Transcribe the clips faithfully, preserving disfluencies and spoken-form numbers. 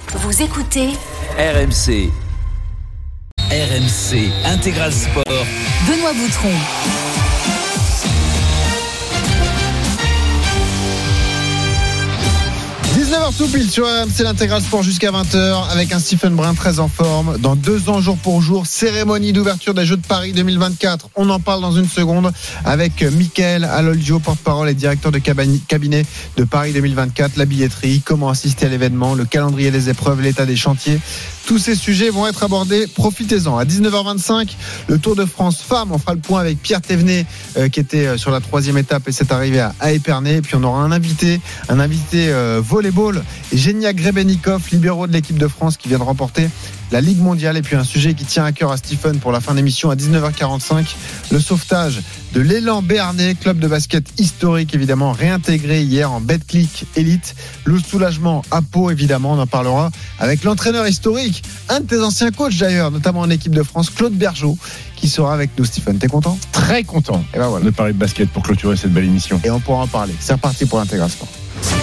Vous écoutez R M C. R M C Intégral Sport. Benoît Boutron. dix-neuf heures tout pile sur R M C l'Intégral Sport jusqu'à vingt heures avec un Stephen Brun très en forme. Dans deux ans jour pour jour, cérémonie d'ouverture des Jeux de Paris deux mille vingt-quatre. On en parle dans une seconde avec Mickaël Aloisio, porte-parole et directeur de cabinet de Paris deux mille vingt-quatre. La billetterie, comment assister à l'événement, le calendrier des épreuves, l'état des chantiers. Tous ces sujets vont être abordés. Profitez-en. À dix-neuf heures vingt-cinq, le Tour de France Femmes. On fera le point avec Pierre Thévenet euh, qui était sur la troisième étape et s'est arrivé à, à Épernay. Et puis on aura un invité, un invité euh, volleyball, Genia Grebennikov, libéraux de l'équipe de France qui vient de remporter la Ligue mondiale. Et puis un sujet qui tient à cœur à Stephen pour la fin d'émission à dix-neuf heures quarante-cinq, le sauvetage de l'Élan Béarnais, club de basket historique évidemment, réintégré hier en Betclic Elite. Le soulagement à Pau évidemment, on en parlera avec l'entraîneur historique, un de tes anciens coachs d'ailleurs, notamment en équipe de France, Claude Bergeau, qui sera avec nous. Stephen, t'es content ? Très content et ben voilà. de parler de basket pour clôturer cette belle émission. Et on pourra en parler. C'est reparti pour l'Intégral Sport.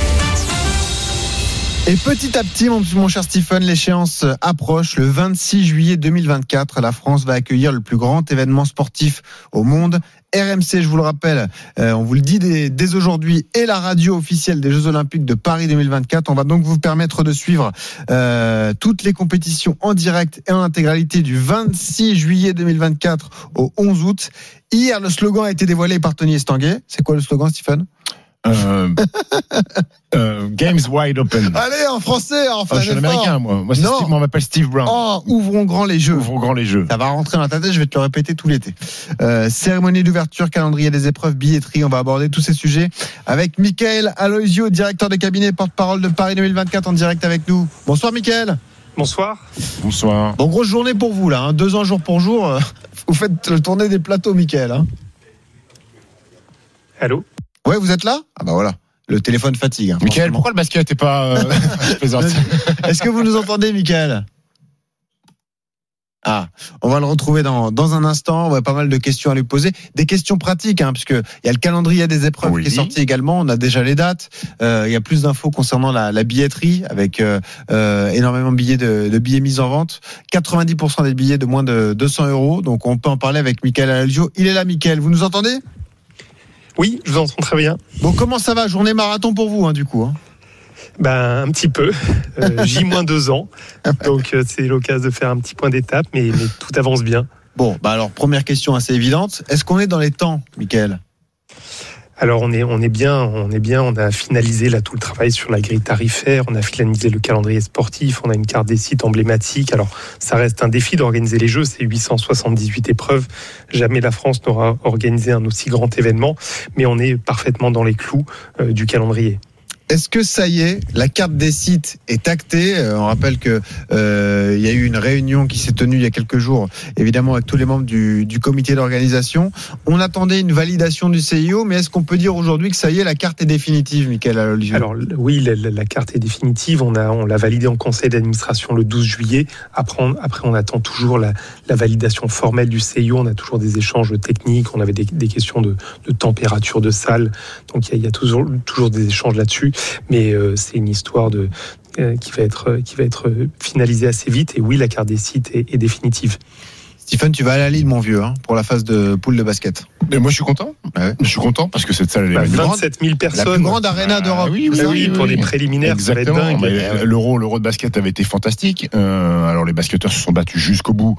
Et petit à petit, mon, mon cher Stephen, l'échéance approche. Le vingt-six juillet deux mille vingt-quatre, la France va accueillir le plus grand événement sportif au monde. R M C, je vous le rappelle, euh, on vous le dit dès, dès aujourd'hui, est la radio officielle des Jeux Olympiques de Paris deux mille vingt-quatre. On va donc vous permettre de suivre euh, toutes les compétitions en direct et en intégralité du vingt-six juillet deux mille vingt-quatre au onze août. Hier, le slogan a été dévoilé par Tony Estanguet. C'est quoi le slogan, Stephen ? Euh, euh, Games Wide Open. Allez, en français, enfin. Oh, je suis américain, moi. Moi, c'est non. Steve, moi, on m'appelle Steve Brown. Oh, ouvrons grand les jeux. Ouvrons grand les jeux. Ça va rentrer dans ta tête, je vais te le répéter tout l'été. Euh, cérémonie d'ouverture, calendrier des épreuves, billetterie. On va aborder tous ces sujets avec Mickaël Aloisio, directeur de cabinet, porte-parole de Paris deux mille vingt-quatre, en direct avec nous. Bonsoir, Mickaël. Bonsoir. Bonsoir. Bon, grosse journée pour vous, là. Hein. Deux ans jour pour jour. Euh, vous faites le tournée des plateaux, Mickaël. Hein. Allô ? Ouais, vous êtes là ? Ah, bah voilà. Le téléphone fatigue. Hein, Mickaël, pourquoi le basket n'est pas. Euh... Je plaisante. Est-ce que vous nous entendez, Mickaël ? Ah, on va le retrouver dans, dans un instant. On a pas mal de questions à lui poser. Des questions pratiques, hein, parce qu'il y a le calendrier des épreuves oui. qui est sorti également. On a déjà les dates. Euh, il y a plus d'infos concernant la, la billetterie, avec euh, euh, énormément de billets, de, de billets mis en vente. quatre-vingt-dix pour cent des billets de moins de deux cents euros. Donc on peut en parler avec Mickaël Aloisio. Il est là, Mickaël. Vous nous entendez ? Oui, je vous entends très bien. Bon, comment ça va ? Journée marathon pour vous, hein, du coup. Hein. Ben, un petit peu. Euh, J moins deux ans. Donc, euh, c'est l'occasion de faire un petit point d'étape, mais, mais tout avance bien. Bon, bah alors, première question assez évidente. Est-ce qu'on est dans les temps, Mickaël ? Alors on est on est bien, on est bien. On a finalisé là tout le travail sur la grille tarifaire. On a finalisé le calendrier sportif. On a une carte des sites emblématique. Alors ça reste un défi d'organiser les Jeux. C'est huit cent soixante-dix-huit épreuves. Jamais la France n'aura organisé un aussi grand événement. Mais on est parfaitement dans les clous euh, du calendrier. Est-ce que ça y est, la carte des sites est actée ? On rappelle que euh, il y a eu une réunion qui s'est tenue il y a quelques jours, évidemment avec tous les membres du, du comité d'organisation. On attendait une validation du C I O, mais est-ce qu'on peut dire aujourd'hui que ça y est, la carte est définitive, Mickaël Aloisio ? Alors oui, la, la carte est définitive. On a on l'a validée en conseil d'administration le douze juillet. Après on, après on attend toujours la, la validation formelle du C I O. On a toujours des échanges techniques. On avait des, des questions de, de température de salle. Donc il y a, il y a toujours toujours des échanges là-dessus. Mais euh, c'est une histoire de, euh, qui va être, qui va être finalisée assez vite. Et oui, la carte des sites est, est définitive. Stephen, tu vas aller à Lille, mon vieux, hein, pour la phase de poule de basket. Mais moi, je suis content. Ouais. Je suis content parce que cette salle, elle est bah, vingt-sept mille personnes. La plus grande aréna d'Europe. Ah, oui, oui, oui, oui, pour les préliminaires, exactement. Ça va être dingue. Mais l'euro, l'euro de basket avait été fantastique. Euh, alors, les basketteurs se sont battus jusqu'au bout.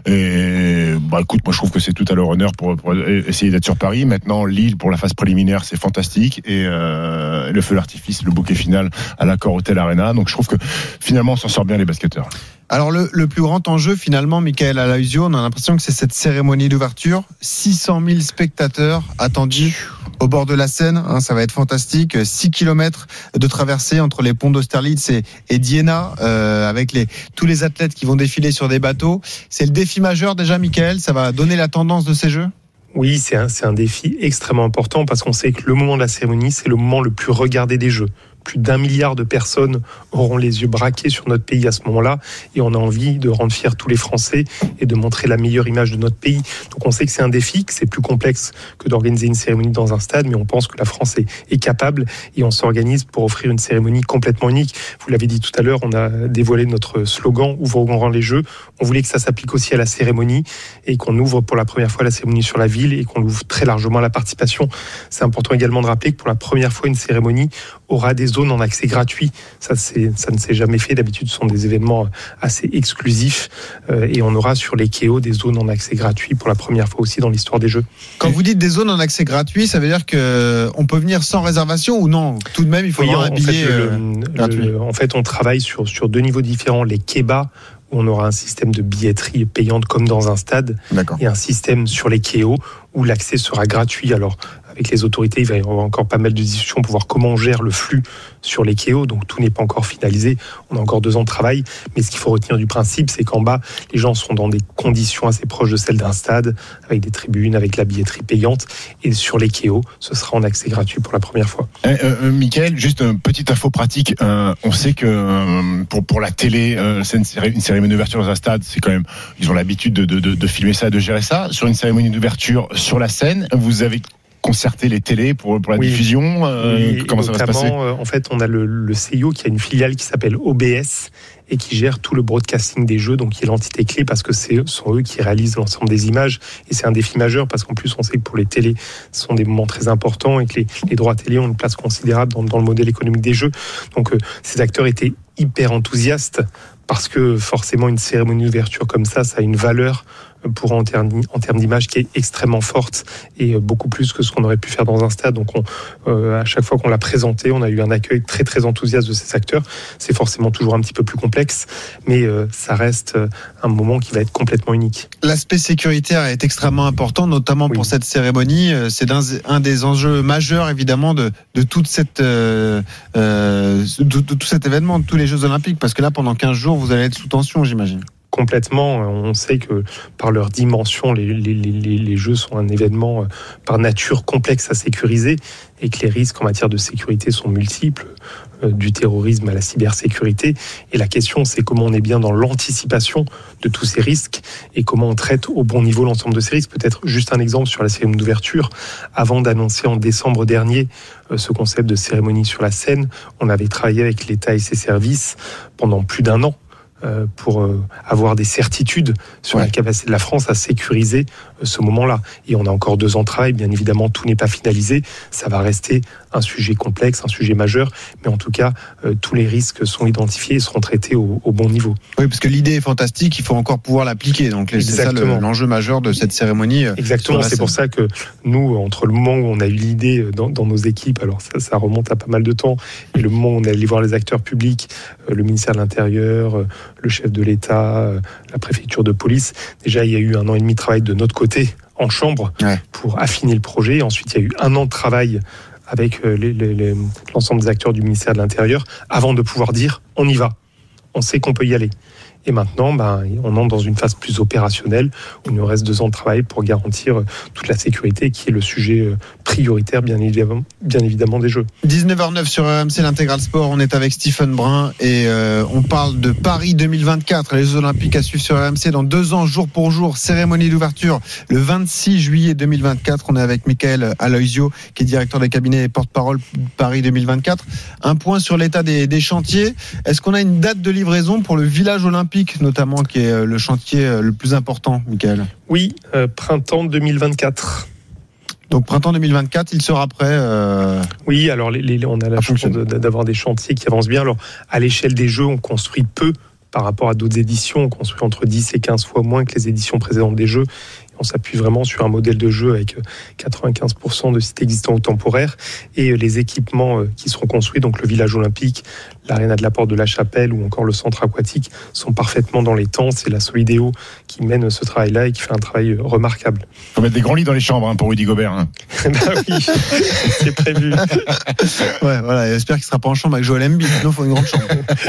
Et, bah, écoute, moi, je trouve que c'est tout à leur honneur pour, pour essayer d'être sur Paris. Maintenant, Lille, pour la phase préliminaire, c'est fantastique. Et, euh, le feu d'artifice, le bouquet final à l'Accor Hotel Arena. Donc, je trouve que finalement, on s'en sort bien, les basketteurs. Alors le, le plus grand enjeu finalement, Mickaël Aloisio, on a l'impression que c'est cette cérémonie d'ouverture. six cent mille spectateurs attendus au bord de la Seine, hein, ça va être fantastique. six kilomètres de traversée entre les ponts d'Austerlitz et, et d'Iéna, euh, avec les, tous les athlètes qui vont défiler sur des bateaux. C'est le défi majeur déjà, Mickaël, ça va donner la tendance de ces Jeux ? Oui, c'est un, c'est un défi extrêmement important parce qu'on sait que le moment de la cérémonie, c'est le moment le plus regardé des Jeux. plus d'un milliard de personnes auront les yeux braqués sur notre pays à ce moment-là, et on a envie de rendre fiers tous les Français et de montrer la meilleure image de notre pays. Donc on sait que c'est un défi, que c'est plus complexe que d'organiser une cérémonie dans un stade, mais on pense que la France est, est capable, et on s'organise pour offrir une cérémonie complètement unique. Vous l'avez dit tout à l'heure, on a dévoilé notre slogan « Ouvrons les Jeux ». On voulait que ça s'applique aussi à la cérémonie, et qu'on ouvre pour la première fois la cérémonie sur la ville, et qu'on l'ouvre très largement à la participation. C'est important également de rappeler que pour la première fois, une cérémonie aura des zones en accès gratuit. Ça, c'est, ça ne s'est jamais fait. D'habitude, ce sont des événements assez exclusifs, euh, et on aura sur les quais des zones en accès gratuit pour la première fois aussi dans l'histoire des Jeux. Quand vous dites des zones en accès gratuit, ça veut dire qu'on peut venir sans réservation ou non? Tout de même, il faut avoir un billet gratuit. En fait, on travaille sur, sur deux niveaux différents. Les quais bas, où on aura un système de billetterie payante comme dans un stade, D'accord. et un système sur les quais hauts où l'accès sera gratuit. Alors, avec les autorités, il va y avoir encore pas mal de discussions pour voir comment on gère le flux sur les quais hauts. Donc tout n'est pas encore finalisé. On a encore deux ans de travail. Mais ce qu'il faut retenir du principe, c'est qu'en bas, les gens sont dans des conditions assez proches de celles d'un stade, avec des tribunes, avec la billetterie payante. Et sur les quais hauts, ce sera en accès gratuit pour la première fois. Euh, euh, Mickaël, juste une petite info pratique. Euh, on sait que euh, pour, pour la télé, euh, c'est une, une cérémonie d'ouverture dans un stade, c'est quand même, ils ont l'habitude de, de, de, de filmer ça, de gérer ça. Sur une cérémonie d'ouverture sur la scène, vous avez concerter les télés pour, pour la oui. diffusion euh, oui, comment ça va se passer? euh, En fait, on a le, le C I O qui a une filiale qui s'appelle O B S et qui gère tout le broadcasting des Jeux, donc qui est l'entité clé parce que ce sont eux qui réalisent l'ensemble des images, et c'est un défi majeur parce qu'en plus on sait que pour les télés, ce sont des moments très importants et que les, les droits télé ont une place considérable dans, dans le modèle économique des Jeux. Donc euh, ces acteurs étaient hyper enthousiastes parce que forcément une cérémonie d'ouverture comme ça, ça a une valeur pour en termes, en termes d'image qui est extrêmement forte et beaucoup plus que ce qu'on aurait pu faire dans un stade. Donc on, euh, à chaque fois qu'on l'a présenté, on a eu un accueil très très enthousiaste de ces acteurs. C'est forcément toujours un petit peu plus complexe, mais euh, ça reste un moment qui va être complètement unique. L'aspect sécuritaire est extrêmement important, notamment pour oui. cette cérémonie. C'est un, un des enjeux majeurs évidemment de, de toute cette euh, euh, de, de tout cet événement, de tous les Jeux Olympiques, parce que là pendant quinze jours vous allez être sous tension, j'imagine. Complètement. On sait que par leur dimension, les, les, les, les Jeux sont un événement par nature complexe à sécuriser et que les risques en matière de sécurité sont multiples, du terrorisme à la cybersécurité. Et la question, c'est comment on est bien dans l'anticipation de tous ces risques et comment on traite au bon niveau l'ensemble de ces risques. Peut-être juste un exemple sur la cérémonie d'ouverture. Avant d'annoncer en décembre dernier ce concept de cérémonie sur la scène, on avait travaillé avec l'État et ses services pendant plus d'un an pour avoir des certitudes sur ouais. la capacité de la France à sécuriser ce moment-là. Et on a encore deux ans de travail, bien évidemment, tout n'est pas finalisé, ça va rester un sujet complexe, un sujet majeur, mais en tout cas, euh, tous les risques sont identifiés et seront traités au, au bon niveau. Oui, parce que l'idée est fantastique, il faut encore pouvoir l'appliquer, donc c'est Exactement. ça le, l'enjeu majeur de cette cérémonie. Exactement, c'est pour ça que nous, entre le moment où on a eu l'idée dans, dans nos équipes, alors ça, ça remonte à pas mal de temps, et le moment où on est allé voir les acteurs publics, euh, le ministère de l'Intérieur, euh, le chef de l'État, euh, la préfecture de police, déjà il y a eu un an et demi de travail de notre côté, en chambre, ouais. pour affiner le projet. Ensuite, il y a eu un an de travail avec les, les, les, l'ensemble des acteurs du ministère de l'Intérieur avant de pouvoir dire on y va, on sait qu'on peut y aller. Et maintenant, ben, on entre dans une phase plus opérationnelle où il nous reste deux ans de travail pour garantir toute la sécurité qui est le sujet prioritaire, bien évidemment, bien évidemment des Jeux. dix-neuf heures neuf sur R M C, l'Intégral Sport. On est avec Stephen Brun et euh, on parle de Paris deux mille vingt-quatre, les Jeux Olympiques à suivre sur R M C dans deux ans, jour pour jour. Cérémonie d'ouverture le vingt-six juillet deux mille vingt-quatre. On est avec Mickaël Aloisio, qui est directeur des cabinets et porte-parole Paris deux mille vingt-quatre. Un point sur l'état des, des chantiers. Est-ce qu'on a une date de livraison pour le village olympique, notamment, qui est le chantier le plus important, Mickaël? Oui, euh, printemps deux mille vingt-quatre. Donc printemps deux mille vingt-quatre, il sera prêt euh... Oui, alors les, les, on a la chance de, d'avoir des chantiers qui avancent bien. Alors à l'échelle des Jeux, on construit peu par rapport à d'autres éditions. On construit entre dix et quinze fois moins que les éditions précédentes des Jeux. On s'appuie vraiment sur un modèle de jeu avec quatre-vingt-quinze pour cent de sites existants ou temporaires et les équipements qui seront construits, donc le village olympique, l'Arena de la Porte de la Chapelle ou encore le centre aquatique sont parfaitement dans les temps. C'est la Solidéo qui mène ce travail-là et qui fait un travail remarquable. Il faut mettre des grands lits dans les chambres hein, pour Rudy Gobert. Hein. Bah oui, c'est prévu. Ouais, voilà, j'espère qu'il ne sera pas en chambre avec Joel Embiid, sinon il faut une grande chambre.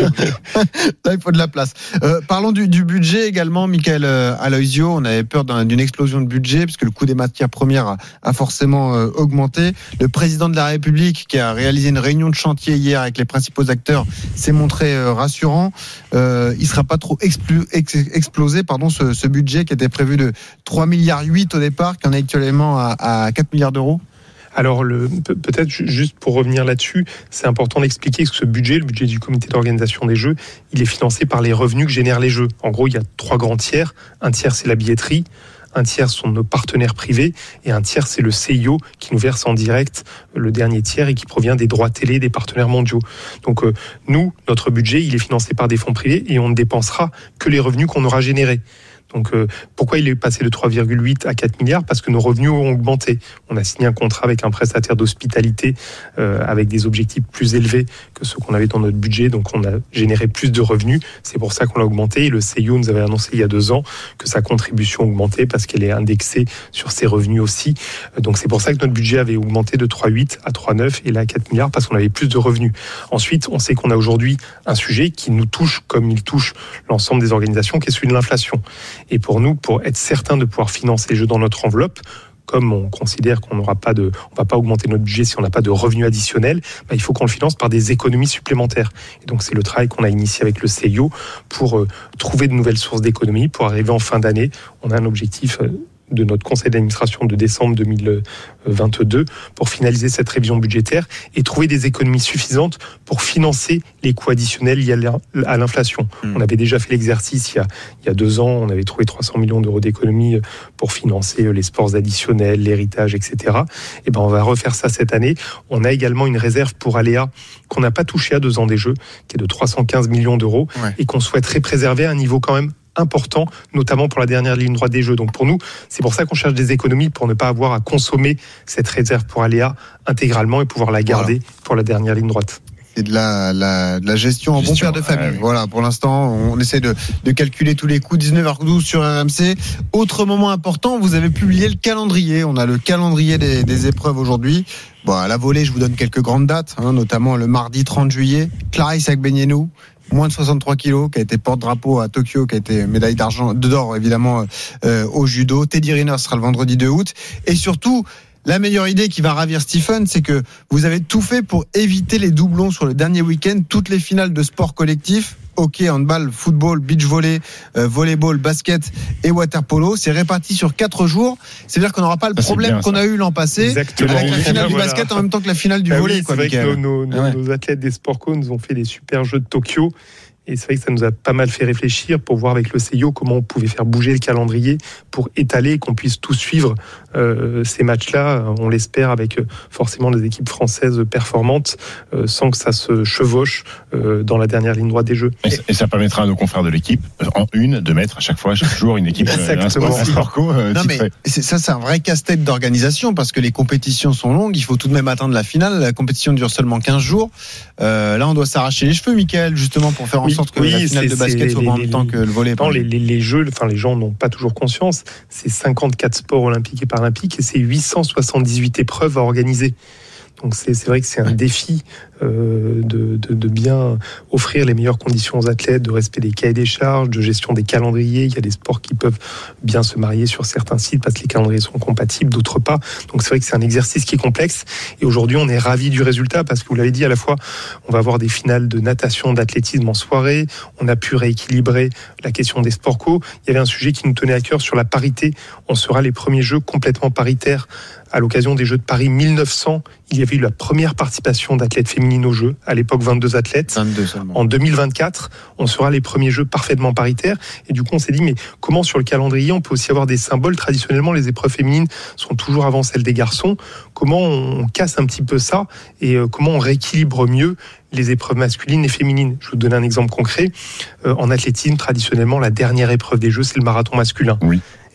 Là, il faut de la place. Euh, parlons du, du budget également, Michael Aloisio. On avait peur d'un, d'une explosion de budget, parce que le coût des matières premières a, a forcément euh, augmenté. Le président de la République, qui a réalisé une réunion de chantier hier avec les principaux acteurs, s'est montré euh, rassurant. Euh, il ne sera pas trop expl- ex- explosé, pardon, ce, ce budget qui était prévu de trois virgule huit milliards au départ, qui en est actuellement à, à quatre milliards d'euros. Alors, le, peut-être juste pour revenir là-dessus, c'est important d'expliquer que ce budget, le budget du comité d'organisation des Jeux, il est financé par les revenus que génèrent les Jeux. En gros, il y a trois grands tiers. Un tiers, c'est la billetterie. Un tiers sont nos partenaires privés. Et un tiers, c'est le C I O qui nous verse en direct le dernier tiers et qui provient des droits télé des partenaires mondiaux. Donc, euh, nous, notre budget, il est financé par des fonds privés et on ne dépensera que les revenus qu'on aura générés. Donc, euh, pourquoi il est passé de trois virgule huit à quatre milliards ? Parce que nos revenus ont augmenté. On a signé un contrat avec un prestataire d'hospitalité euh, avec des objectifs plus élevés que ceux qu'on avait dans notre budget. Donc, on a généré plus de revenus. C'est pour ça qu'on l'a augmenté. Et le C I O nous avait annoncé il y a deux ans que sa contribution augmentait parce qu'elle est indexée sur ses revenus aussi. Donc, c'est pour ça que notre budget avait augmenté de trois virgule huit à trois virgule neuf et là à quatre milliards parce qu'on avait plus de revenus. Ensuite, on sait qu'on a aujourd'hui un sujet qui nous touche comme il touche l'ensemble des organisations, qui est celui de l'inflation. Et pour nous, pour être certain de pouvoir financer les Jeux dans notre enveloppe, comme on considère qu'on n'aura pas de, on va pas augmenter notre budget si on n'a pas de revenus additionnels, bah, il faut qu'on le finance par des économies supplémentaires. Et donc c'est le travail qu'on a initié avec le C I O pour euh, trouver de nouvelles sources d'économies pour arriver en fin d'année. On a un objectif euh, de notre conseil d'administration de décembre deux mille vingt-deux pour finaliser cette révision budgétaire et trouver des économies suffisantes pour financer les coûts additionnels liés à l'inflation. Mmh. On avait déjà fait l'exercice il y a, il y a deux ans, on avait trouvé trois cents millions d'euros d'économies pour financer les sports additionnels, l'héritage, et cetera. Et ben on va refaire ça cette année. On a également une réserve pour aléas qu'on n'a pas touché à deux ans des Jeux, qui est de trois cent quinze millions d'euros ouais. et qu'on souhaiterait préserver à un niveau quand même important, notamment pour la dernière ligne droite des Jeux. Donc pour nous, c'est pour ça qu'on cherche des économies pour ne pas avoir à consommer cette réserve pour aléas intégralement et pouvoir la garder voilà. pour la dernière ligne droite. C'est de la, la, de la gestion en gestion, bon père de famille. Ah oui. Voilà, pour l'instant, on essaie de, de calculer tous les coûts. dix-neuf heures douze sur R M C. Autre moment important, vous avez publié le calendrier. On a le calendrier des, des épreuves aujourd'hui. Bon, à la volée, je vous donne quelques grandes dates, hein, notamment le mardi trente juillet, Clarisse Agbenienou, moins de soixante-trois kilos, qui a été porte-drapeau à Tokyo, qui a été médaille d'argent, d'or évidemment euh, au judo. Teddy Riner sera le vendredi deux août. Et surtout, la meilleure idée qui va ravir Stephen, c'est que vous avez tout fait pour éviter les doublons sur le dernier week-end. Toutes les finales de sport collectif, hockey, handball, football, beach volley, euh, volleyball, basket et waterpolo, c'est réparti sur quatre jours. C'est-à-dire qu'on n'aura pas le ça, problème bien, qu'on a eu l'an passé Exactement. avec la finale du voilà. basket en même temps que la finale du ah volley. Oui, quoi, c'est vrai Michael. que nos, nos, ouais. nos athlètes des Sport Co nous ont fait des super jeux de Tokyo. Et c'est vrai que ça nous a pas mal fait réfléchir pour voir avec le C I O comment on pouvait faire bouger le calendrier pour étaler et qu'on puisse tous suivre euh, ces matchs-là, on l'espère, avec forcément des équipes françaises performantes, euh, sans que ça se chevauche euh, dans la dernière ligne droite des Jeux. Et, et ça permettra à nos confrères de l'équipe, en une, de mettre à chaque fois, chaque jour, une équipe euh, un sport, un sport co. Euh, non mais c'est, ça, c'est un vrai casse-tête d'organisation parce que les compétitions sont longues, il faut tout de même atteindre la finale. La compétition dure seulement quinze jours. Euh, là, on doit s'arracher les cheveux, Michael, justement, pour faire en sorte que oui, la finale de basket soit en même temps que le volley. Non, les, les, les jeux, enfin les gens n'ont pas toujours conscience. C'est cinquante-quatre sports olympiques et paralympiques et c'est huit cent soixante-dix-huit épreuves à organiser. Donc c'est, c'est vrai que c'est un défi euh, de, de, de bien offrir les meilleures conditions aux athlètes, de respect des cahiers des charges, de gestion des calendriers. Il y a des sports qui peuvent bien se marier sur certains sites parce que les calendriers sont compatibles, d'autres pas. Donc c'est vrai que c'est un exercice qui est complexe. Et aujourd'hui, on est ravis du résultat parce que vous l'avez dit, à la fois, on va avoir des finales de natation, d'athlétisme en soirée. On a pu rééquilibrer la question des sports co. Il y avait un sujet qui nous tenait à cœur sur la parité. On sera les premiers Jeux complètement paritaires. À l'occasion des Jeux de Paris mille neuf cents, il y avait eu la première participation d'athlètes féminines aux Jeux. À l'époque, vingt-deux athlètes. vingt-deux seulement. En deux mille vingt-quatre, on sera les premiers Jeux parfaitement paritaires. Et du coup, on s'est dit, mais comment sur le calendrier, on peut aussi avoir des symboles. Traditionnellement, les épreuves féminines sont toujours avant celles des garçons. Comment on casse un petit peu ça et comment on rééquilibre mieux les épreuves masculines et féminines. Je vais vous donner un exemple concret. Euh, en athlétisme, traditionnellement, la dernière épreuve des Jeux, c'est le marathon masculin. Oui.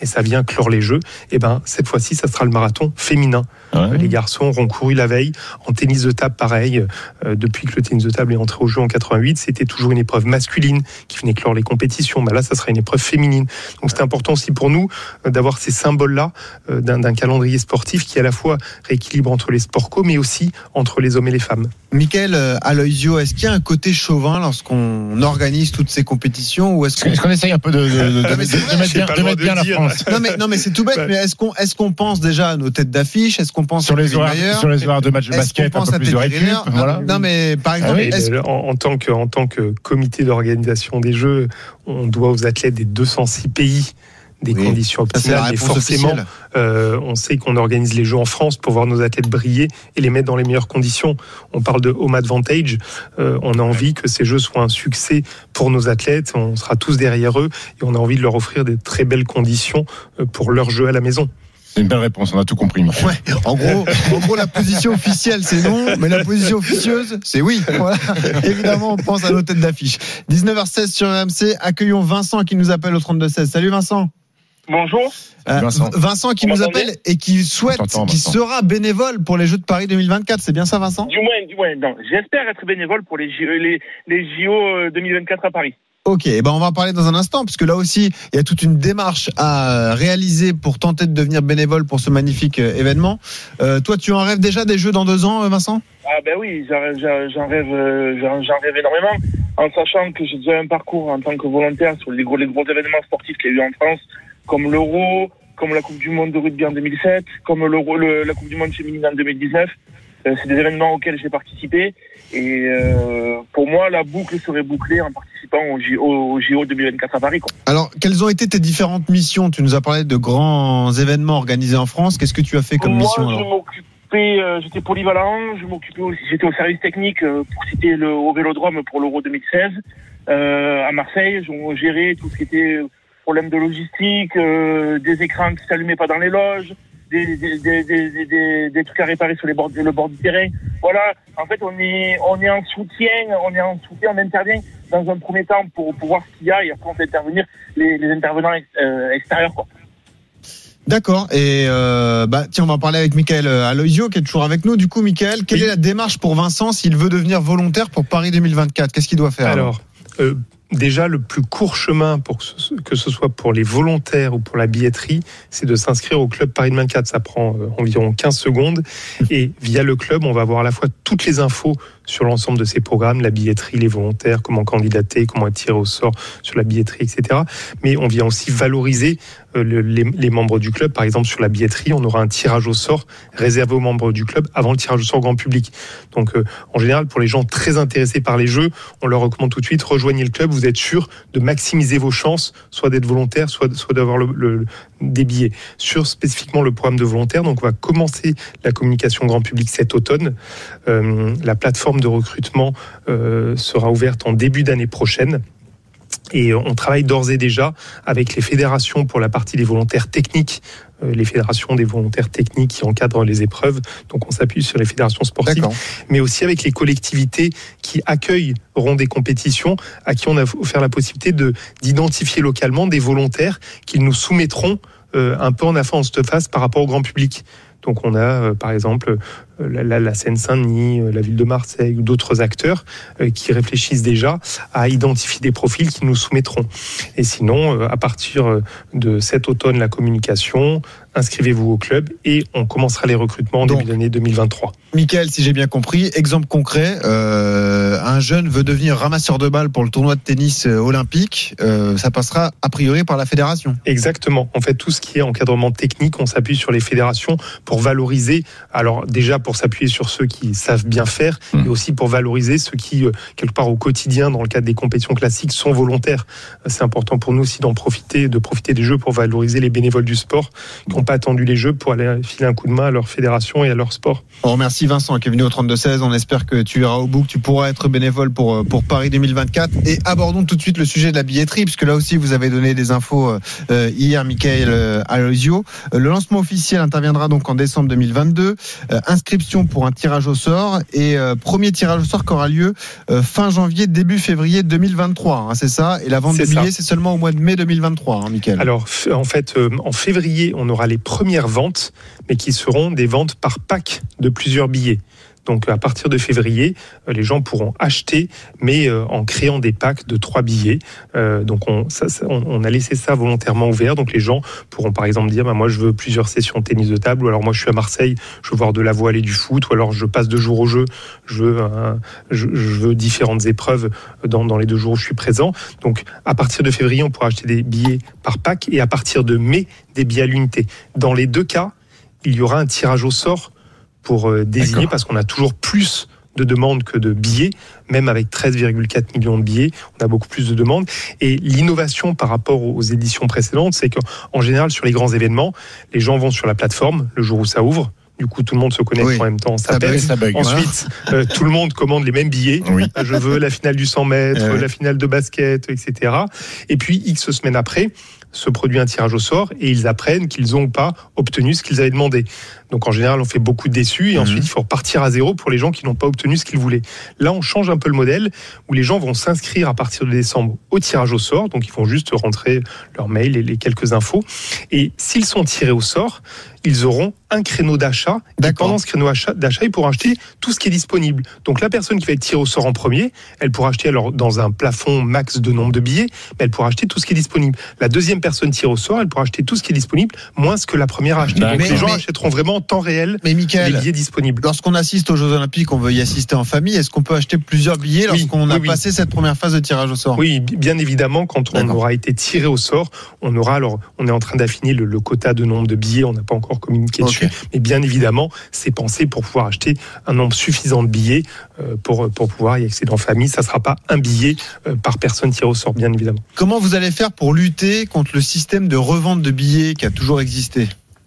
et ça vient clore les Jeux. Et ben cette fois-ci, ça sera le marathon féminin. Ouais. Les garçons auront couru la veille. En tennis de table, pareil. Euh, depuis que le tennis de table est entré au jeu en quatre-vingt-huit, c'était toujours une épreuve masculine qui venait clore les compétitions. Ben là, ça sera une épreuve féminine. Donc c'est important aussi pour nous euh, d'avoir ces symboles-là euh, d'un, d'un calendrier sportif qui à la fois rééquilibre entre les sports co, mais aussi entre les hommes et les femmes. Mickaël euh, Aloisio, est-ce qu'il y a un côté chauvin lorsqu'on organise toutes ces compétitions, ou est-ce qu'on, est-ce qu'on essaye un peu de, de, de, de, de, de mettre bien, de mettre bien la France? Non mais non mais c'est tout bête. Mais est-ce qu'on est-ce qu'on pense déjà à nos têtes d'affiche? Est-ce qu'on pense sur les horaires, sur les horaires de match de basket, un peu plus de récup, voilà. Non mais par exemple, ah oui, est-ce... en, en tant que en tant que comité d'organisation des Jeux, on doit aux athlètes des deux cent six pays des oui, conditions optimales, et forcément euh, on sait qu'on organise les Jeux en France pour voir nos athlètes briller et les mettre dans les meilleures conditions. On parle de home advantage, euh, on a envie que ces Jeux soient un succès pour nos athlètes, on sera tous derrière eux et on a envie de leur offrir des très belles conditions pour leurs Jeux à la maison. C'est une belle réponse, on a tout compris. Ouais, en gros, en gros, la position officielle c'est non, mais la position officieuse c'est oui. Voilà. Évidemment, on pense à nos têtes d'affiche. dix-neuf heures seize sur R M C, accueillons Vincent qui nous appelle au trente-deux seize. Salut Vincent. Bonjour. Euh, Vincent. Vincent qui nous appelle et qui souhaite, qui sera bénévole pour les Jeux de Paris deux mille vingt-quatre. C'est bien ça, Vincent? Du moins, du moins. Non, j'espère être bénévole pour les J O, les, les J O deux mille vingt-quatre à Paris. Ok, ben on va en parler dans un instant, parce que là aussi, il y a toute une démarche à réaliser pour tenter de devenir bénévole pour ce magnifique événement. Euh, toi, tu en rêves déjà des Jeux dans deux ans, Vincent? Ah ben oui, j'en rêve, j'en rêve, j'en, j'en rêve énormément, en sachant que j'ai déjà un parcours en tant que volontaire sur les gros, les gros événements sportifs qu'il y a eu en France, comme l'Euro, comme la Coupe du Monde de rugby en deux mille sept, comme l'Euro, le, la Coupe du Monde féminine en deux mille dix-neuf. Euh, c'est des événements auxquels j'ai participé et euh, pour moi la boucle serait bouclée en participant au J O, au J O deux mille vingt-quatre à Paris, quoi. Alors, quelles ont été tes différentes missions? Tu nous as parlé de grands événements organisés en France. Qu'est-ce que tu as fait comme moi, mission alors? Je m'occupais, euh, j'étais polyvalent, je m'occupais aussi, j'étais au service technique euh, pour citer le, au Vélodrome pour l'Euro deux mille seize euh, à Marseille. Je gérais tout ce qui était problème de logistique, euh, des écrans qui s'allumaient pas dans les loges, Des, des, des, des, des, des trucs à réparer sur les bords, le bord du terrain. Voilà. En fait, on est, on est en soutien, on est en soutien, on intervient dans un premier temps pour, pour voir ce qu'il y a et après on fait intervenir les, les intervenants ex, euh, extérieurs, quoi. D'accord. Et euh, bah tiens, on va en parler avec Mickaël Aloisio qui est toujours avec nous. Du coup, Mickaël, quelle oui. est la démarche pour Vincent s'il veut devenir volontaire pour Paris deux mille vingt-quatre? Qu'est-ce qu'il doit faire? Alors, alors euh, déjà, le plus court chemin, pour que ce, que ce soit pour les volontaires ou pour la billetterie, c'est de s'inscrire au club Paris vingt-quatre. Ça prend euh, environ quinze secondes. Et via le club, on va avoir à la fois toutes les infos sur l'ensemble de ces programmes, la billetterie, les volontaires, comment candidater, comment être tiré au sort sur la billetterie, et cetera. Mais on vient aussi valoriser euh, le, les, les membres du club. Par exemple, sur la billetterie, on aura un tirage au sort réservé aux membres du club avant le tirage au sort grand public. Donc, euh, en général, pour les gens très intéressés par les Jeux, on leur recommande tout de suite, rejoignez le club. Vous êtes sûr de maximiser vos chances, soit d'être volontaire, soit, soit d'avoir le, le, des billets. Sur spécifiquement le programme de volontaire, donc on va commencer la communication grand public cet automne. Euh, la plateforme de recrutement euh, sera ouverte en début d'année prochaine. Et on travaille d'ores et déjà avec les fédérations pour la partie des volontaires techniques, euh, les fédérations des volontaires techniques qui encadrent les épreuves. Donc on s'appuie sur les fédérations sportives, D'accord. mais aussi avec les collectivités qui accueilleront des compétitions, à qui on a offert la possibilité de, d'identifier localement des volontaires qu'ils nous soumettront euh, un peu en avance de face par rapport au grand public. Donc on a euh, par exemple euh, la, la Seine-Saint-Denis, euh, la ville de Marseille ou d'autres acteurs euh, qui réfléchissent déjà à identifier des profils qui nous soumettront. Et sinon, euh, à partir de cet automne, la communication, inscrivez-vous au club et on commencera les recrutements en Donc, début d'année deux mille vingt-trois. Mickaël, si j'ai bien compris, exemple concret, euh, un jeune veut devenir ramasseur de balles pour le tournoi de tennis olympique, euh, ça passera a priori par la fédération. Exactement. En fait, tout ce qui est encadrement technique, on s'appuie sur les fédérations pour valoriser, alors déjà pour s'appuyer sur ceux qui savent bien faire, mmh. mais aussi pour valoriser ceux qui, euh, quelque part au quotidien, dans le cadre des compétitions classiques, sont volontaires. C'est important pour nous aussi d'en profiter, de profiter des Jeux pour valoriser les bénévoles du sport qui n'ont pas attendu les Jeux pour aller filer un coup de main à leur fédération et à leur sport. On remercie Vincent qui est venu au trente-deux seize. On espère que tu iras au bout, que tu pourras être bénévole pour, pour Paris deux mille vingt-quatre. Et abordons tout de suite le sujet de la billetterie, puisque là aussi vous avez donné des infos euh, hier, Mickaël Aloisio. Le lancement officiel interviendra donc en décembre deux mille vingt-deux. Euh, inscription inscriptions pour un tirage au sort et euh, premier tirage au sort qui aura lieu euh, fin janvier, début février deux mille vingt-trois, hein, c'est ça. Et la vente C'est de billets, ça. c'est seulement au mois de mai deux mille vingt-trois, hein, Mickaël. Alors, f- en fait, euh, en février, on aura les premières ventes, mais qui seront des ventes par pack de plusieurs billets. Donc, à partir de février, euh, les gens pourront acheter, mais euh, en créant des packs de trois billets. Euh, donc, on, ça, ça, on, on a laissé ça volontairement ouvert. Donc, les gens pourront, par exemple, dire bah, moi, je veux plusieurs sessions de tennis de table, ou alors moi, je suis à Marseille, je veux voir de la voile et du foot, ou alors je passe deux jours au jeu, je veux, un, je, je veux différentes épreuves dans, dans les deux jours où je suis présent. Donc, à partir de février, on pourra acheter des billets par pack, et à partir de mai, des billets à l'unité. Dans les deux cas, il y aura un tirage au sort pour euh, désigner, D'accord. parce qu'on a toujours plus de demandes que de billets, même avec treize virgule quatre millions de billets, on a beaucoup plus de demandes. Et l'innovation par rapport aux éditions précédentes, c'est qu'en général, sur les grands événements, les gens vont sur la plateforme le jour où ça ouvre. Du coup, tout le monde se connecte Oui. en même temps, ça Ça pèse. bug, ça bug. Ensuite, euh, tout le monde commande les mêmes billets. Oui. Je veux la finale du cent mètres, Euh. la finale de basket, et cetera. Et puis, X semaines après, se produit un tirage au sort et ils apprennent qu'ils n'ont pas obtenu ce qu'ils avaient demandé. Donc en général, on fait beaucoup de déçus et Mmh. ensuite il faut repartir à zéro pour les gens qui n'ont pas obtenu ce qu'ils voulaient. Là, on change un peu le modèle où les gens vont s'inscrire à partir de décembre au tirage au sort. Donc ils vont juste rentrer leur mail et les quelques infos. Et s'ils sont tirés au sort, ils auront un créneau d'achat. Et D'accord. pendant ce créneau achat- d'achat, ils pourront acheter tout ce qui est disponible. Donc la personne qui va être tirée au sort en premier, elle pourra acheter alors dans un plafond max de nombre de billets, mais elle pourra acheter tout ce qui est disponible. La deuxième personne tirée au sort, elle pourra acheter tout ce qui est disponible, moins ce que la première a acheté. D'accord. Donc les Mais- gens mais- achèteront vraiment en temps réel Mais les Mickaël, billets disponibles. lorsqu'on assiste aux Jeux Olympiques, on veut y assister en famille. Est-ce qu'on peut acheter plusieurs billets Oui, lorsqu'on a oui, oui. passé cette première phase de tirage au sort? Oui, bi- bien évidemment, quand on D'accord. aura été tiré au sort, on aura alors, on est en train d'affiner le, le quota de nombre de billets, on n'a pas encore communiqué Ok. dessus, mais bien évidemment, c'est pensé pour pouvoir acheter un nombre suffisant de billets euh, pour, pour pouvoir y accéder en famille. Ça ne sera pas un billet euh, par personne tirée au sort, bien évidemment. Comment vous allez faire pour lutter contre le système de revente de billets qui a toujours existé?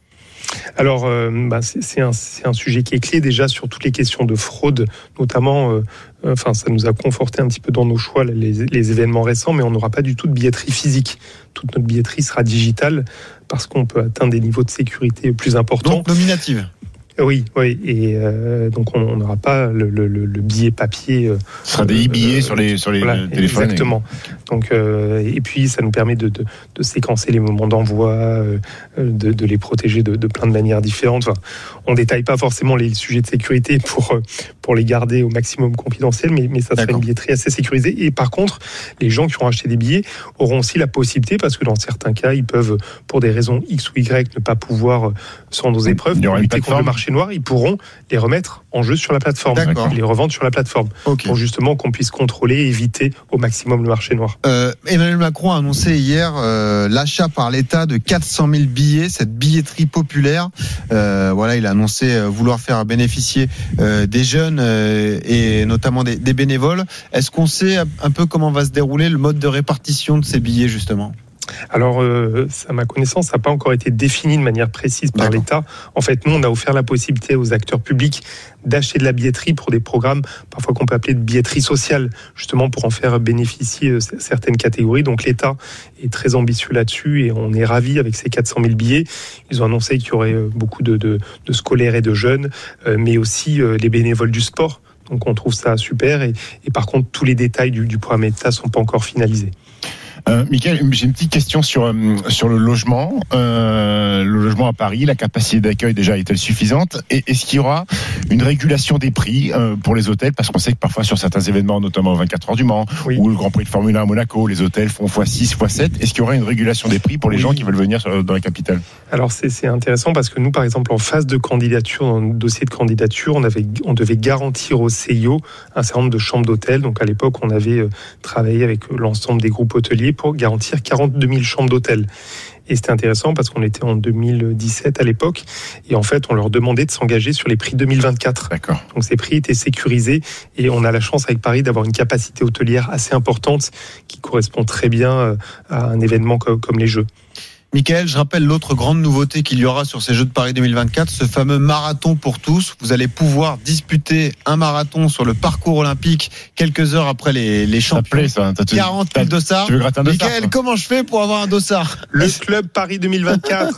Alors, euh, bah, c'est c'est un, c'est un sujet qui est clé déjà sur toutes les questions de fraude, notamment. Euh, Enfin, ça nous a conforté un petit peu dans nos choix, les, les événements récents, mais on n'aura pas du tout de billetterie physique. Toute notre billetterie sera digitale parce qu'on peut atteindre des niveaux de sécurité plus importants. Donc nominative. Oui, oui, et euh, donc on n'aura pas le, le, le, le billet papier. Euh, Ce sera des e-billets sur les, sur les voilà, euh, téléphones. exactement. Donc, euh, et puis ça nous permet de, de, de séquencer les moments d'envoi, euh, de, de les protéger de, de plein de manières différentes. Enfin, on détaille pas forcément les sujets de sécurité pour pour les garder au maximum confidentiels, mais, mais ça sera D'accord. une billetterie assez sécurisée. Et par contre, les gens qui auront acheté des billets auront aussi la possibilité, parce que dans certains cas, ils peuvent, pour des raisons X ou Y, ne pas pouvoir se rendre aux épreuves, Il y aura une lutter contre le plateforme. marché noir, ils pourront les remettre en jeu sur la plateforme, D'accord. les revendre sur la plateforme, Ok. pour justement qu'on puisse contrôler et éviter au maximum le marché noir. Euh, Emmanuel Macron a annoncé hier euh, l'achat par l'État de quatre cent mille billets, cette billetterie populaire. Euh, voilà, il a annoncé euh, vouloir faire bénéficier euh, des jeunes euh, et notamment des, des bénévoles. Est-ce qu'on sait un peu comment va se dérouler le mode de répartition de ces billets justement? Alors, euh, à ma connaissance, ça n'a pas encore été défini de manière précise par D'accord. l'État. En fait, nous, on a offert la possibilité aux acteurs publics d'acheter de la billetterie pour des programmes, parfois qu'on peut appeler de billetterie sociale, justement pour en faire bénéficier euh, certaines catégories. Donc l'État est très ambitieux là-dessus et on est ravis avec ces quatre cent mille billets. Ils ont annoncé qu'il y aurait euh, beaucoup de, de, de scolaires et de jeunes, euh, mais aussi euh, les bénévoles du sport. Donc on trouve ça super et, et par contre, tous les détails du, du programme État ne sont pas encore finalisés. Euh, Mickaël, j'ai une petite question sur, euh, sur le logement. Euh, le logement à Paris, la capacité d'accueil déjà est-elle suffisante? Et est-ce qu'il y aura une régulation des prix euh, pour les hôtels? Parce qu'on sait que parfois sur certains événements, notamment au vingt-quatre heures du Mans, Oui. ou le Grand Prix de Formule un à Monaco, les hôtels font fois six, fois sept. Est-ce qu'il y aura une régulation des prix pour les Oui. gens qui veulent venir sur- dans la capitale? Alors c'est c'est intéressant parce que nous, par exemple, en phase de candidature, dans notre dossier de candidature, on, avait, on devait garantir au C I O un certain nombre de chambres d'hôtel. Donc à l'époque, on avait euh, travaillé avec l'ensemble des groupes hôteliers pour garantir quarante-deux mille chambres d'hôtel. Et c'était intéressant parce qu'on était en deux mille dix-sept à l'époque et en fait, on leur demandait de s'engager sur les prix deux mille vingt-quatre. D'accord. Donc ces prix étaient sécurisés et on a la chance avec Paris d'avoir une capacité hôtelière assez importante qui correspond très bien euh, à un événement comme, comme les Jeux. Mickaël, je rappelle l'autre grande nouveauté qu'il y aura sur ces Jeux de Paris deux mille vingt-quatre, ce fameux marathon pour tous. Vous allez pouvoir disputer un marathon sur le parcours olympique quelques heures après les, les Ça te champions. plaît, ça? T'as- t'as- quarante mille dossards. Tu veux gratter un dossard? Mickaël, toi comment je fais pour avoir un dossard? Le club Paris deux mille vingt-quatre.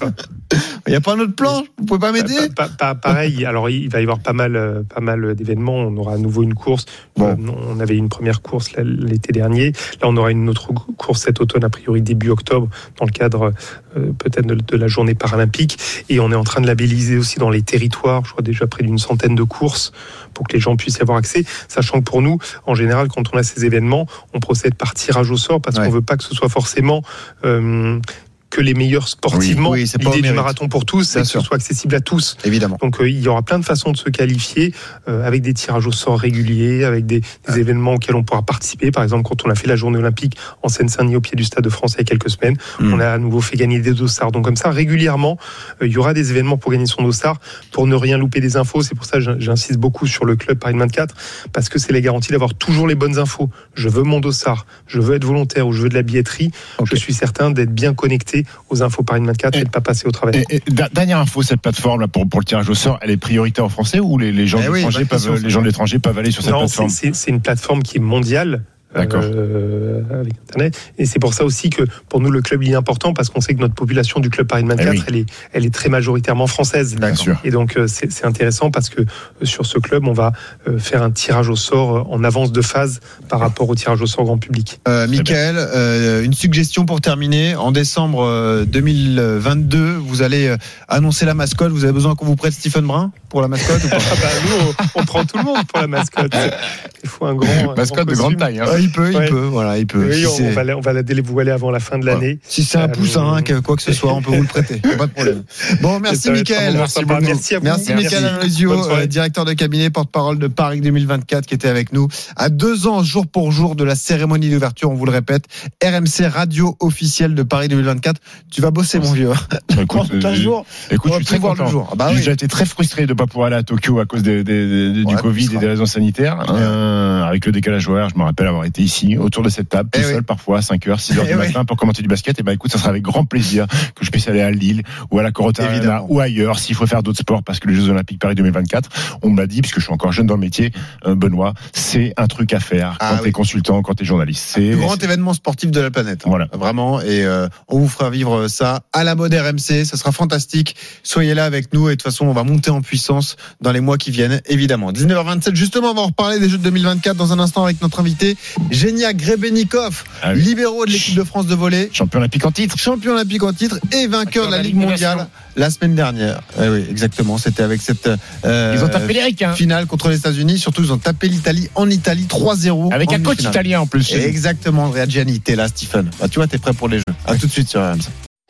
Il n'y a pas un autre plan? Vous pouvez pas m'aider? Pa- pa- pa- Pareil, alors il va y avoir pas mal, pas mal d'événements. On aura à nouveau une course. Bon. Euh, on avait une première course l'été dernier. Là, on aura une autre course cet automne, a priori début octobre, dans le cadre euh, peut-être de, de la journée paralympique. Et on est en train de labelliser aussi dans les territoires, je crois déjà près d'une centaine de courses pour que les gens puissent y avoir accès. Sachant que pour nous, en général, quand on a ces événements, on procède par tirage au sort parce ouais. qu'on veut pas que ce soit forcément... Euh, que les meilleurs sportivement. Oui, oui, c'est pas L'idée du marathon pour tous, c'est que ce soit accessible à tous. Évidemment. Donc euh, il y aura plein de façons de se qualifier euh, avec des tirages au sort réguliers, avec des, des ah. événements auxquels on pourra participer. Par exemple, quand on a fait la journée olympique en Seine-Saint-Denis au pied du Stade de France il y a quelques semaines, mmh. on a à nouveau fait gagner des dossards. Donc comme ça, régulièrement, euh, il y aura des événements pour gagner son dossard, pour ne rien louper des infos. C'est pour ça que j'insiste beaucoup sur le club Paris vingt-quatre, parce que c'est la garantie d'avoir toujours les bonnes infos. Je veux mon dossard, je veux être volontaire ou je veux de la billetterie. Okay. Je suis certain d'être bien connecté aux infos Paris vingt-quatre et, et de ne pas passer au travers. Et, et, dernière info, cette plateforme là pour, pour le tirage au sort, elle est prioritaire aux Français ou les, les gens eh de l'étranger oui, peuvent, les gens de l'étranger peuvent aller sur cette non, plateforme? c'est, c'est, c'est une plateforme qui est mondiale. D'accord. Euh, avec Internet. Et c'est pour ça aussi que pour nous le club il est important parce qu'on sait que notre population du club Paris vingt-quatre eh oui. elle, est, elle est très majoritairement française. Bien sûr. Et donc c'est, c'est intéressant parce que sur ce club on va faire un tirage au sort en avance de phase par rapport au tirage au sort grand public. Euh, Mickaël, euh, une suggestion pour terminer. En décembre deux mille vingt-deux, vous allez annoncer la mascotte. Vous avez besoin qu'on vous prête Stephen Brun pour la mascotte ou pas? bah, nous on, on prend tout le monde pour la mascotte. Il faut un grand un mascotte grand de grande taille. Hein. Il peut, il ouais. peut, voilà, il peut. Oui, si on, c'est... va la, on va la dévoiler avant la fin de l'année. Ouais. Si c'est un euh, poussin, euh... quoi que ce soit, on peut vous le prêter. Pas de problème. Bon, merci Mickaël. Merci, merci à vous. Merci, merci. Mickaël Aloisio, euh, directeur de cabinet, porte-parole de Paris deux mille vingt-quatre, qui était avec nous à deux ans, jour pour jour, de la cérémonie d'ouverture. On vous le répète, R M C radio officielle de Paris deux mille vingt-quatre. Tu vas bosser, mon vieux. Écoute, un jour, écoute, je suis très content. Le jour. Ah bah oui. J'ai été très frustré de ne pas pouvoir aller à Tokyo à cause des, des, des, ouais, du Covid et des raisons sanitaires. Ouais. Euh, avec le décalage horaire, je me rappelle avoir été ici, autour de cette table, tout eh seul, oui. parfois à cinq heures, six heures eh du oui. matin pour commenter du basket. Et ben, écoute, ça sera avec grand plaisir que je puisse aller à Lille ou à la Corotta Arena ou ailleurs s'il faut faire d'autres sports parce que les Jeux Olympiques Paris deux mille vingt-quatre, on me l'a dit, puisque je suis encore jeune dans le métier, euh, Benoît, c'est un truc à faire ah, quand oui. t'es consultant, quand t'es journaliste. C'est le grand c'est... événement sportif de la planète. Hein, voilà. Vraiment. Et euh, on vous fera vivre ça à la mode R M C. Ça sera fantastique. Soyez là avec nous et de toute façon, on va monter en puissance dans les mois qui viennent, évidemment. dix-neuf heures vingt-sept, justement, on va en reparler des Jeux de deux mille vingt-quatre dans un instant avec notre invité, Genia Grebenikov, ah oui. libéraux de l'équipe de France de volley. Champion olympique en titre. Champion olympique en titre et vainqueur de la Ligue mondiale la semaine dernière. Eh oui, exactement. C'était avec cette euh, ils ont tapé les Ricains. finale contre les États-Unis. Surtout, ils ont tapé l'Italie en Italie trois zéro. Avec un coach italien en plus. Exactement. Reggiani, t'es là, Stephen. Bah, tu vois, t'es prêt pour les Jeux. À tout de suite sur R M C.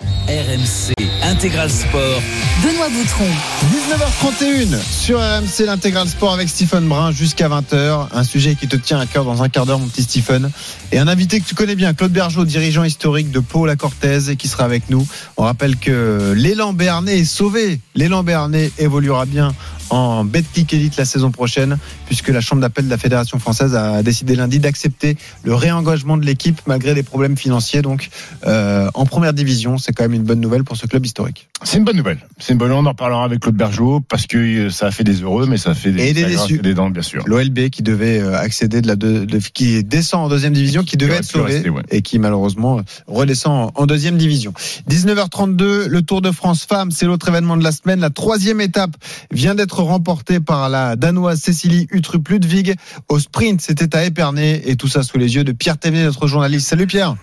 R M C Intégral Sport. Benoît Boutron. dix-neuf heures trente et une sur R M C, l'Intégral Sport avec Stephen Brun jusqu'à vingt heures. Un sujet qui te tient à cœur dans un quart d'heure, mon petit Stephen. Et un invité que tu connais bien, Claude Bergeau, dirigeant historique de Pau La Cortèze, qui sera avec nous. On rappelle que l'élan béarnais est sauvé. L'élan béarnais évoluera bien en Betclic Elite la saison prochaine, puisque la chambre d'appel de la Fédération française a décidé lundi d'accepter le réengagement de l'équipe malgré des problèmes financiers. Donc euh, en première division, c'est quand même une bonne nouvelle pour ce club historique. C'est une bonne nouvelle. C'est une bonne. On en reparlera avec Claude Bergeau parce que ça a fait des heureux, mais ça a fait des, et des déçus. Des dents, bien sûr. L'O L B qui devait accéder de la de, de, qui descend en deuxième division, qui, qui devait être sauvé rester, ouais. et qui malheureusement redescend en deuxième division. dix-neuf heures trente-deux, le Tour de France femmes, c'est l'autre événement de la semaine. La troisième étape vient d'être remportée par la Danoise Cécilie Uttrup-Ludwig au sprint. C'était à Épernay et tout ça sous les yeux de Pierre Thévenet, notre journaliste. Salut Pierre.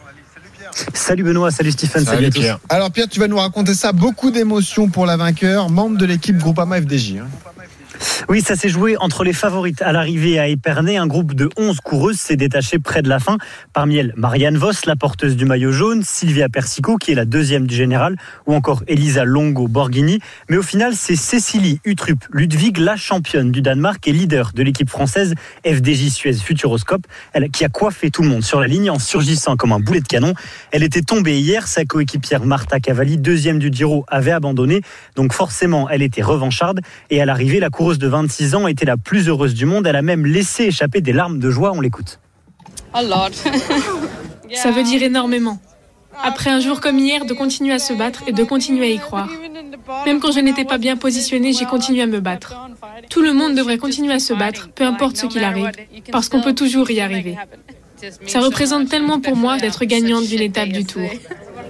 Salut Benoît, salut Stephen, salut, salut à tous. Pierre. Alors Pierre, tu vas nous raconter ça, beaucoup d'émotions pour la vainqueur, membre de l'équipe Groupama F D J. Hein. Oui, ça s'est joué entre les favorites à l'arrivée à Épernay. Un groupe de onze coureuses s'est détaché près de la fin. Parmi elles, Marianne Voss, la porteuse du maillot jaune, Sylvia Persico, qui est la deuxième du général, ou encore Elisa Longo Borghini. Mais au final, c'est Cécilie Uttrup-Ludwig, la championne du Danemark et leader de l'équipe française F D J Suez Futuroscope, elle qui a coiffé tout le monde sur la ligne en surgissant comme un boulet de canon. Elle était tombée hier, sa coéquipière Marta Cavalli, deuxième du Giro, avait abandonné. Donc forcément, elle était revancharde. Et à l'arrivée, la coureuse de vingt-six ans était la plus heureuse du monde. Elle a même laissé échapper des larmes de joie. On l'écoute. Ça veut dire énormément. Après un jour comme hier, de continuer à se battre et de continuer à y croire. Même quand je n'étais pas bien positionnée, j'ai continué à me battre. Tout le monde devrait continuer à se battre, peu importe ce qu'il arrive, parce qu'on peut toujours y arriver. Ça représente tellement pour moi d'être gagnante d'une étape du Tour.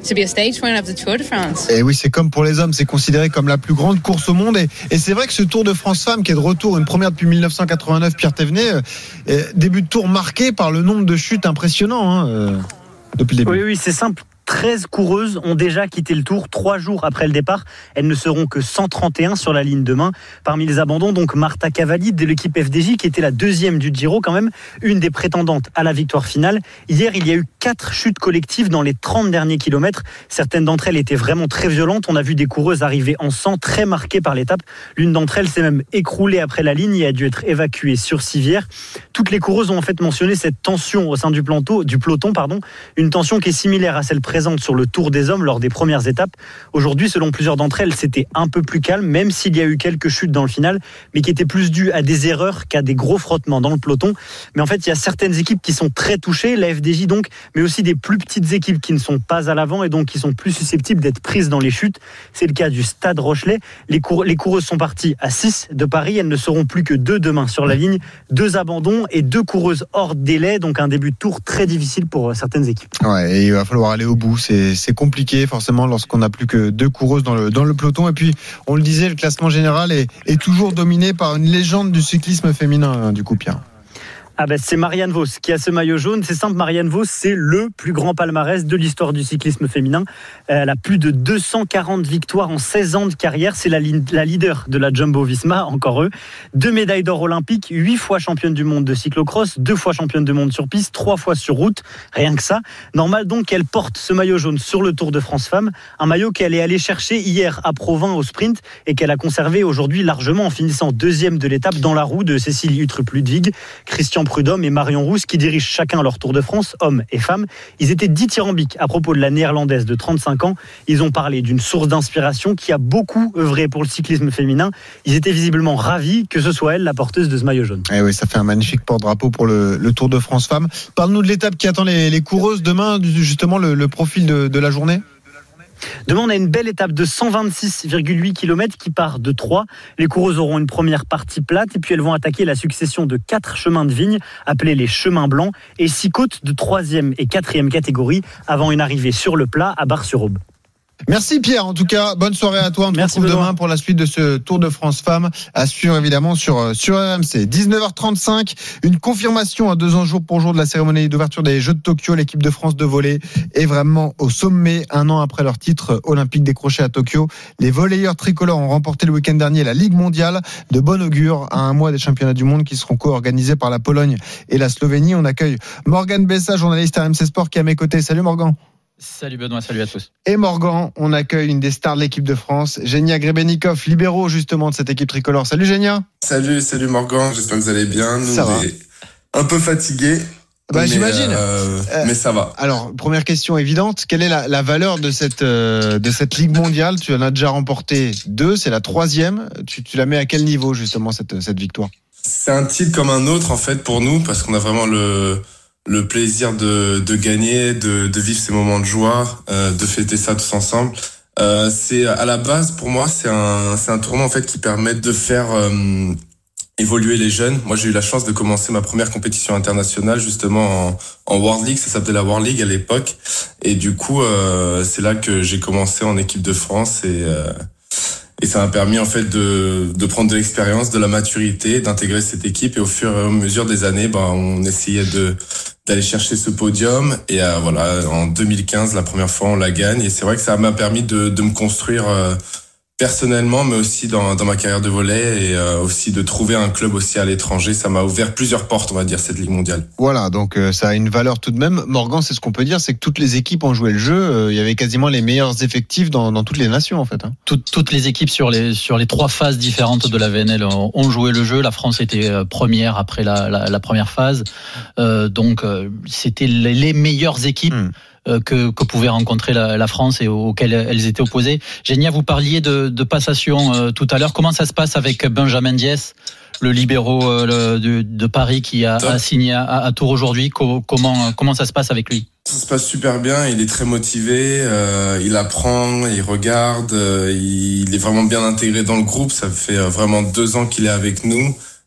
to be a stage winner of the Tour de France. Et oui, c'est comme pour les hommes, c'est considéré comme la plus grande course au monde. Et, et c'est vrai que ce Tour de France Femmes, qui est de retour, une première depuis dix-neuf cent quatre-vingt-neuf, Pierre Thévenet, euh, début de tour marqué par le nombre de chutes impressionnant hein, euh, depuis le début. Oui, oui, c'est simple. treize coureuses ont déjà quitté le Tour trois jours après le départ. Elles ne seront que cent trente et un sur la ligne demain. Parmi les abandons, donc Marta Cavalli de l'équipe F D J qui était la deuxième du Giro quand même, une des prétendantes à la victoire finale. Hier, il y a eu quatre chutes collectives dans les trente derniers kilomètres. Certaines d'entre elles étaient vraiment très violentes. On a vu des coureuses arriver en sang, très marquées par l'étape. L'une d'entre elles s'est même écroulée après la ligne et a dû être évacuée sur civière. Toutes les coureuses ont en fait mentionné cette tension au sein du peloton, du peloton, pardon, une tension qui est similaire à celle présente sur le Tour des Hommes lors des premières étapes. Aujourd'hui, selon plusieurs d'entre elles, c'était un peu plus calme, même s'il y a eu quelques chutes dans le final, mais qui étaient plus dues à des erreurs qu'à des gros frottements dans le peloton. Mais en fait, il y a certaines équipes qui sont très touchées, la F D J donc, mais aussi des plus petites équipes qui ne sont pas à l'avant et donc qui sont plus susceptibles d'être prises dans les chutes. C'est le cas du Stade Rochelet. Les, cour- les coureuses sont parties à six de Paris. Elles ne seront plus que deux demain sur la ligne. Deux abandons et deux coureuses hors délai, donc un début de tour très difficile pour certaines équipes. Ouais, et il va falloir aller au bout. C'est, c'est compliqué forcément lorsqu'on n'a plus que deux coureuses dans le, dans le peloton. Et puis, on le disait, le classement général est, est toujours dominé par une légende du cyclisme féminin, hein, du coup, Pierre. Ah ben c'est Marianne Vos qui a ce maillot jaune. C'est simple, Marianne Vos, c'est le plus grand palmarès de l'histoire du cyclisme féminin. Elle a plus de deux cent quarante victoires en seize ans de carrière. C'est la, li- la leader de la Jumbo-Visma, encore eux. Deux médailles d'or olympiques, huit fois championne du monde de cyclocross, deux fois championne du monde sur piste, trois fois sur route. Rien que ça. Normal donc qu'elle porte ce maillot jaune sur le Tour de France Femmes. Un maillot qu'elle est allée chercher hier à Provins au sprint et qu'elle a conservé aujourd'hui largement en finissant deuxième de l'étape dans la roue de Cécile Uttrup-Ludwig, Christian Prudhomme et Marion Rousse qui dirigent chacun leur Tour de France, hommes et femmes. Ils étaient dithyrambiques à propos de la néerlandaise de trente-cinq ans. Ils ont parlé d'une source d'inspiration qui a beaucoup œuvré pour le cyclisme féminin. Ils étaient visiblement ravis que ce soit elle la porteuse de ce maillot jaune. Et oui, ça fait un magnifique porte-drapeau pour le, le Tour de France Femmes. Parle-nous de l'étape qui attend les, les coureuses demain, justement le, le profil de, de la journée. Demain, on a une belle étape de cent vingt-six virgule huit kilomètres qui part de Troyes. Les coureuses auront une première partie plate et puis elles vont attaquer la succession de quatre chemins de vigne appelés les chemins blancs et six côtes de troisième et quatrième catégorie avant une arrivée sur le plat à Bar-sur-Aube. Merci Pierre, en tout cas, bonne soirée à toi. On te Merci retrouve Benoît. demain pour la suite de ce Tour de France Femmes à suivre évidemment sur, sur R M C. dix-neuf heures trente-cinq, une confirmation à deux ans jour pour jour de la cérémonie d'ouverture des Jeux de Tokyo. L'équipe de France de volley est vraiment au sommet un an après leur titre olympique décroché à Tokyo. Les volleyeurs tricolores ont remporté le week-end dernier la Ligue mondiale, de bon augure à un mois des championnats du monde qui seront co-organisés par la Pologne et la Slovénie. On accueille Morgan Bessa, journaliste R M C Sport qui est à mes côtés. Salut Morgan. Salut Benoît, salut à tous. Et Morgan, on accueille une des stars de l'équipe de France, Genia Grebennikov, libéraux justement de cette équipe tricolore. Salut Genia. Salut, salut Morgan, j'espère que vous allez bien. Nous, ça on va. est un peu fatigués. Bah, mais, j'imagine. Euh, Euh, mais ça va. Alors, première question évidente, quelle est la, la valeur de cette, euh, de cette Ligue mondiale? Tu en as déjà remporté deux, c'est la troisième. Tu, tu la mets à quel niveau justement cette, cette victoire? C'est un titre comme un autre en fait pour nous parce qu'on a vraiment le... le plaisir de, de gagner, de, de vivre ces moments de joie, euh, de fêter ça tous ensemble. Euh, c'est à la base pour moi c'est un c'est un tournoi en fait qui permet de faire euh, évoluer les jeunes. Moi j'ai eu la chance de commencer ma première compétition internationale justement en, en World League, ça s'appelait la World League à l'époque, et du coup euh, c'est là que j'ai commencé en équipe de France et euh, et ça m'a permis en fait de de prendre de l'expérience, de la maturité, d'intégrer cette équipe, et au fur et à mesure des années, bah on essayait de d'aller chercher ce podium, et euh, voilà, en deux mille quinze la première fois on la gagne, et c'est vrai que ça m'a permis de de me construire euh, personnellement, mais aussi dans dans ma carrière de volley, et euh, aussi de trouver un club aussi à l'étranger. Ça m'a ouvert plusieurs portes, on va dire, cette Ligue mondiale. Voilà, donc euh, ça a une valeur tout de même. Morgan, c'est ce qu'on peut dire, c'est que toutes les équipes ont joué le jeu. Euh, il y avait quasiment les meilleurs effectifs dans, dans toutes les nations en fait. Hein. Toutes, toutes les équipes sur les sur les trois phases différentes de la V N L ont, ont joué le jeu. La France était première après la, la, la première phase, euh, donc euh, c'était les, les meilleures équipes. Mmh. Que, que pouvait rencontrer la, la France et auxquelles elles étaient opposées. Génia, vous parliez de, de passation euh, tout à l'heure. Comment ça se passe avec Benjamin Diès, le libéraux euh, le, de, de Paris qui a, a signé à, à Tours aujourd'hui? Co- comment, comment ça se passe avec lui? Ça se passe super bien, il est très motivé, euh, il apprend, il regarde, euh, il est vraiment bien intégré dans le groupe. Ça fait vraiment deux ans qu'il est avec nous.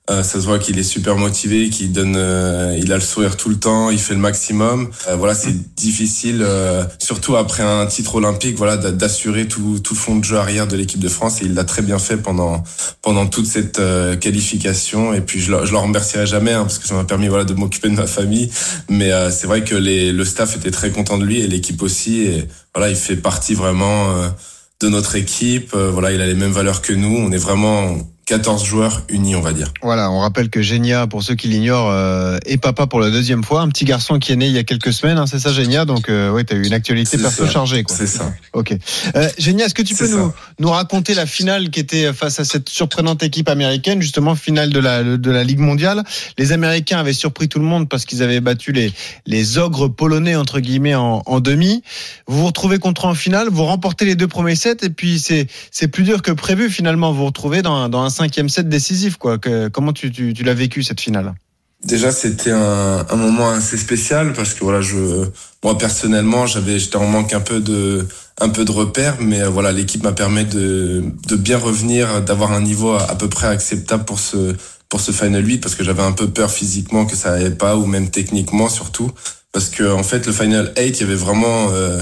Euh, ça se voit qu'il est super motivé, qu'il donne, euh, il a le sourire tout le temps, il fait le maximum. Euh, voilà, c'est difficile, euh, surtout après un titre olympique, voilà, d'assurer tout, tout le fond de jeu arrière de l'équipe de France. Et il l'a très bien fait pendant pendant toute cette euh, qualification. Et puis je le, je le remercierai jamais, hein, parce que ça m'a permis, voilà, de m'occuper de ma famille. Mais euh, c'est vrai que les, le staff était très content de lui et l'équipe aussi. Et voilà, il fait partie vraiment euh, de notre équipe. Euh, voilà, il a les mêmes valeurs que nous. On est vraiment quatorze joueurs unis, on va dire. Voilà, on rappelle que Genia, pour ceux qui l'ignorent, euh, est papa pour la deuxième fois. Un petit garçon qui est né il y a quelques semaines, hein, c'est ça, Genia? Donc, euh, ouais, t'as eu une actualité perso chargée, quoi. C'est ça. Ok. Euh, Genia, est-ce que tu peux nous, nous raconter la finale qui était face à cette surprenante équipe américaine, justement, finale de la, de la Ligue mondiale? Les Américains avaient surpris tout le monde parce qu'ils avaient battu les, les ogres polonais, entre guillemets, en, en demi. Vous vous retrouvez contre eux en finale, vous remportez les deux premiers sets et puis c'est, c'est plus dur que prévu, finalement. Vous vous retrouvez dans, dans un cinquième set décisif, quoi. Que, comment tu, tu, tu l'as vécu, cette finale? Déjà, c'était un, un moment assez spécial parce que voilà, je, moi personnellement, j'avais, j'étais en manque un peu de, un peu de repères, mais voilà, l'équipe m'a permis de, de bien revenir, d'avoir un niveau à, à peu près acceptable pour ce, pour ce Final huit, parce que j'avais un peu peur physiquement que ça allait pas, ou même techniquement surtout, parce que en fait, le Final huit, il y avait vraiment euh,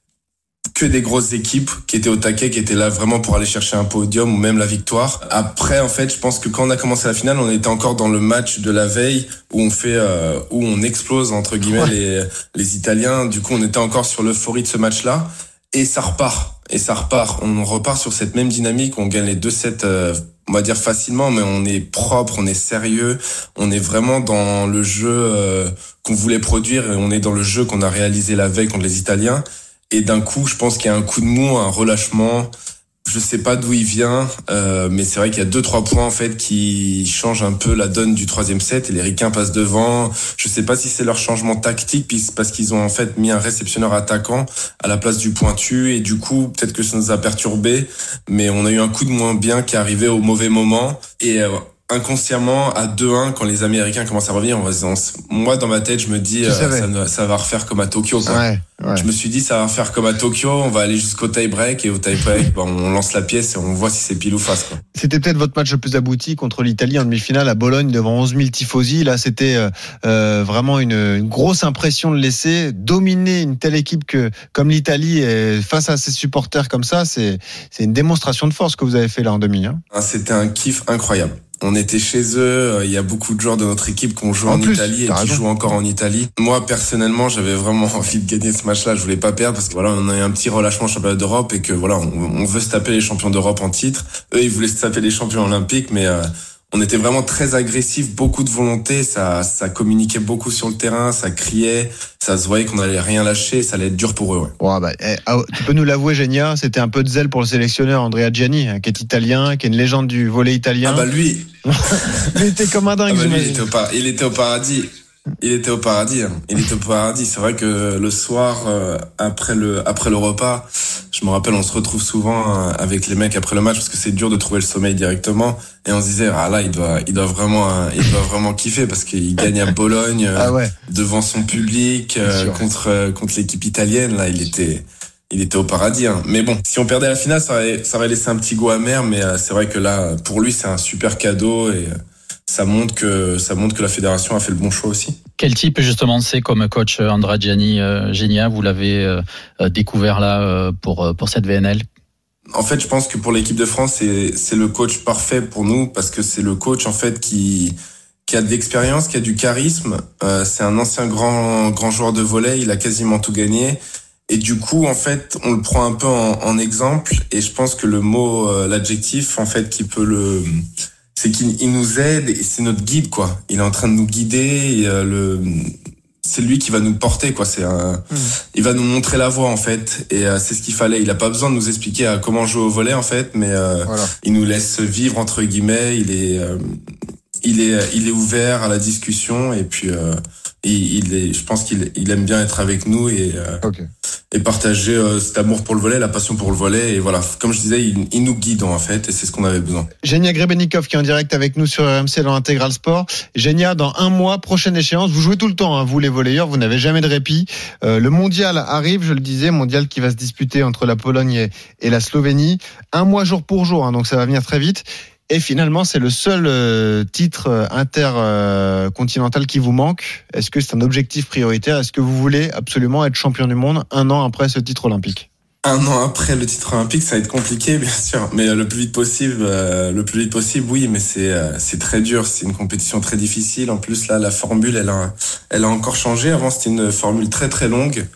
que des grosses équipes qui étaient au taquet, qui étaient là vraiment pour aller chercher un podium ou même la victoire. Après, en fait, je pense que quand on a commencé la finale, on était encore dans le match de la veille où on fait, euh, où on explose entre guillemets ouais. les les Italiens. Du coup, on était encore sur l'euphorie de ce match-là et ça repart. Et ça repart. On repart sur cette même dynamique. On gagne les deux sets, euh, on va dire facilement, mais on est propre, on est sérieux, on est vraiment dans le jeu euh, qu'on voulait produire et on est dans le jeu qu'on a réalisé la veille contre les Italiens. Et d'un coup, je pense qu'il y a un coup de mou, un relâchement. Je sais pas d'où il vient, euh, mais c'est vrai qu'il y a deux, trois points en fait qui changent un peu la donne du troisième set. Et les Ricains passent devant. Je sais pas si c'est leur changement tactique, puis c'est parce qu'ils ont en fait mis un réceptionneur attaquant à la place du pointu. Et du coup, peut-être que ça nous a perturbés. Mais on a eu un coup de moins bien qui est arrivé au mauvais moment. Et euh, inconsciemment, à deux un, quand les Américains commencent à revenir, on va, on, moi, dans ma tête, je me dis, euh, ça, ça va refaire comme à Tokyo, quoi. Ouais, ouais. Je me suis dit, ça va refaire comme à Tokyo, on va aller jusqu'au tie-break, et au tie-break, bon, on lance la pièce et on voit si c'est pile ou face, quoi. C'était peut-être votre match le plus abouti contre l'Italie en demi-finale à Bologne devant onze mille tifosi. Là, c'était euh, vraiment une, une grosse impression de laisser dominer une telle équipe que, comme l'Italie, et face à ses supporters comme ça, c'est, c'est une démonstration de force que vous avez fait là en demi, hein. C'était un kiff incroyable. On était chez eux, il y a beaucoup de joueurs de notre équipe qui ont joué en, en plus, Italie et qui raison. jouent encore en Italie. Moi, personnellement, j'avais vraiment envie de gagner ce match-là. Je voulais pas perdre parce que voilà, on a eu un petit relâchement championnat d'Europe et que voilà, on, on veut se taper les champions d'Europe en titre. Eux, ils voulaient se taper les champions olympiques, mais euh, on était vraiment très agressifs, beaucoup de volonté. Ça, ça communiquait beaucoup sur le terrain, ça criait, ça se voyait qu'on allait rien lâcher. Ça allait être dur pour eux. Ouais. Ouais, bah, eh, tu peux nous l'avouer, Genia, c'était un peu de zèle pour le sélectionneur Andrea Gianni, hein, qui est italien, qui est une légende du volley italien. Ah bah lui, il était comme un dingue. Ah bah lui, il, était au par- il était au paradis. Il était au paradis. Hein. Il était au paradis. C'est vrai que le soir, euh, après le après le repas, je me rappelle, on se retrouve souvent euh, avec les mecs après le match parce que c'est dur de trouver le sommeil directement. Et on se disait, ah là, il doit, il doit vraiment, euh, il doit vraiment kiffer parce qu'il gagne à Bologne euh, ah ouais. devant son public euh, contre euh, contre l'équipe italienne. Là, il était. Il était au paradis, hein. Mais bon, si on perdait la finale, ça aurait, ça aurait laissé un petit goût amer, mais euh, c'est vrai que là, pour lui, c'est un super cadeau et euh, ça montre que ça montre que la fédération a fait le bon choix aussi. Quel type justement c'est comme coach Andrea Gianni, euh, Genia, vous l'avez euh, découvert là euh, pour pour cette V N L? En fait, je pense que pour l'équipe de France, c'est c'est le coach parfait pour nous parce que c'est le coach en fait qui qui a de l'expérience, qui a du charisme. Euh, c'est un ancien grand grand joueur de volley, il a quasiment tout gagné. Et du coup, en fait, on le prend un peu en, en exemple. Et je pense que le mot, euh, l'adjectif, en fait, qui peut le, c'est qu'il il nous aide et c'est notre guide, quoi. Il est en train de nous guider. Et, euh, le, c'est lui qui va nous porter, quoi. C'est un, mmh. il va nous montrer la voie, en fait. Et euh, c'est ce qu'il fallait. Il a pas besoin de nous expliquer euh, comment jouer au volley, en fait, mais euh, voilà. Il nous laisse vivre entre guillemets. Il est, euh, il est, il est ouvert à la discussion. Et puis, euh, il, il est, je pense qu'il il aime bien être avec nous et. Euh, okay. Et partager euh, cet amour pour le volley, la passion pour le volley. Et voilà, comme je disais, il, il nous guide en fait, et c'est ce qu'on avait besoin. Genia Grebennikov qui est en direct avec nous sur R M C dans Intégral Sport. Genia, dans un mois, prochaine échéance, vous jouez tout le temps, hein, vous les volleyeurs, vous n'avez jamais de répit. Euh, le mondial arrive, je le disais, mondial qui va se disputer entre la Pologne et, et la Slovénie. Un mois jour pour jour, hein, donc ça va venir très vite. Et finalement, c'est le seul euh, titre euh, intercontinental euh, qui vous manque. Est-ce que c'est un objectif prioritaire ? Est-ce que vous voulez absolument être champion du monde un an après ce titre olympique ? Un an après le titre olympique, ça va être compliqué, bien sûr. Mais le plus vite possible, euh, le plus vite possible, oui. Mais c'est euh, c'est très dur. C'est une compétition très difficile. En plus, là, la formule, elle a elle a encore changé. Avant, c'était une formule très très longue.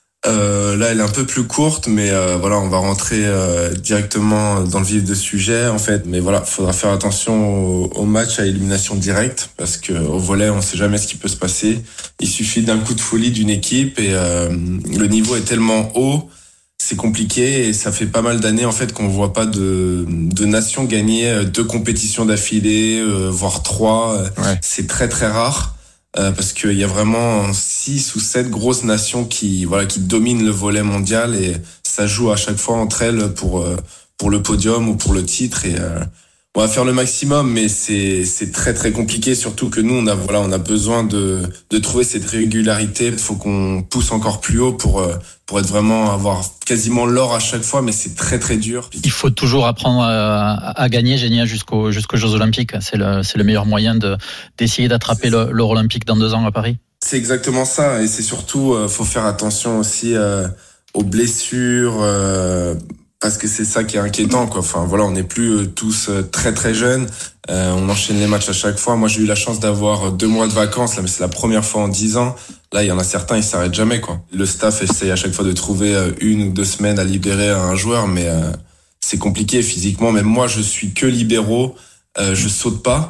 Euh, là, elle est un peu plus courte, mais euh, voilà, on va rentrer euh, directement dans le vif du sujet, en fait. Mais voilà, faudra faire attention au, au match à élimination directe, parce que au volley, on sait jamais ce qui peut se passer. Il suffit d'un coup de folie d'une équipe et euh, le niveau est tellement haut. C'est compliqué et ça fait pas mal d'années en fait qu'on voit pas de de nations gagner deux compétitions d'affilée, euh, voire trois. Ouais. C'est très très rare euh, parce qu'il y a vraiment six ou sept grosses nations qui voilà qui dominent le volley mondial et ça joue à chaque fois entre elles pour euh, pour le podium ou pour le titre et euh, on va faire le maximum, mais c'est c'est très très compliqué. Surtout que nous on a voilà on a besoin de de trouver cette régularité. Il faut qu'on pousse encore plus haut pour pour être vraiment avoir quasiment l'or à chaque fois, mais c'est très très dur. Il faut toujours apprendre à, à gagner, Génia, jusqu'aux jusqu'aux Jeux Olympiques. C'est le c'est le meilleur moyen de d'essayer d'attraper le, l'or olympique dans deux ans à Paris. C'est exactement ça, et c'est surtout euh, faut faire attention aussi euh, aux blessures. Euh, Parce que c'est ça qui est inquiétant, quoi. Enfin, voilà, on n'est plus tous très très jeunes. Euh, on enchaîne les matchs à chaque fois. Moi, j'ai eu la chance d'avoir deux mois de vacances, là, mais c'est la première fois en dix ans. Là, il y en a certains, ils s'arrêtent jamais, quoi. Le staff essaye à chaque fois de trouver une ou deux semaines à libérer un joueur, mais euh, c'est compliqué physiquement. Même moi, je suis que libéraux. Euh, je saute pas.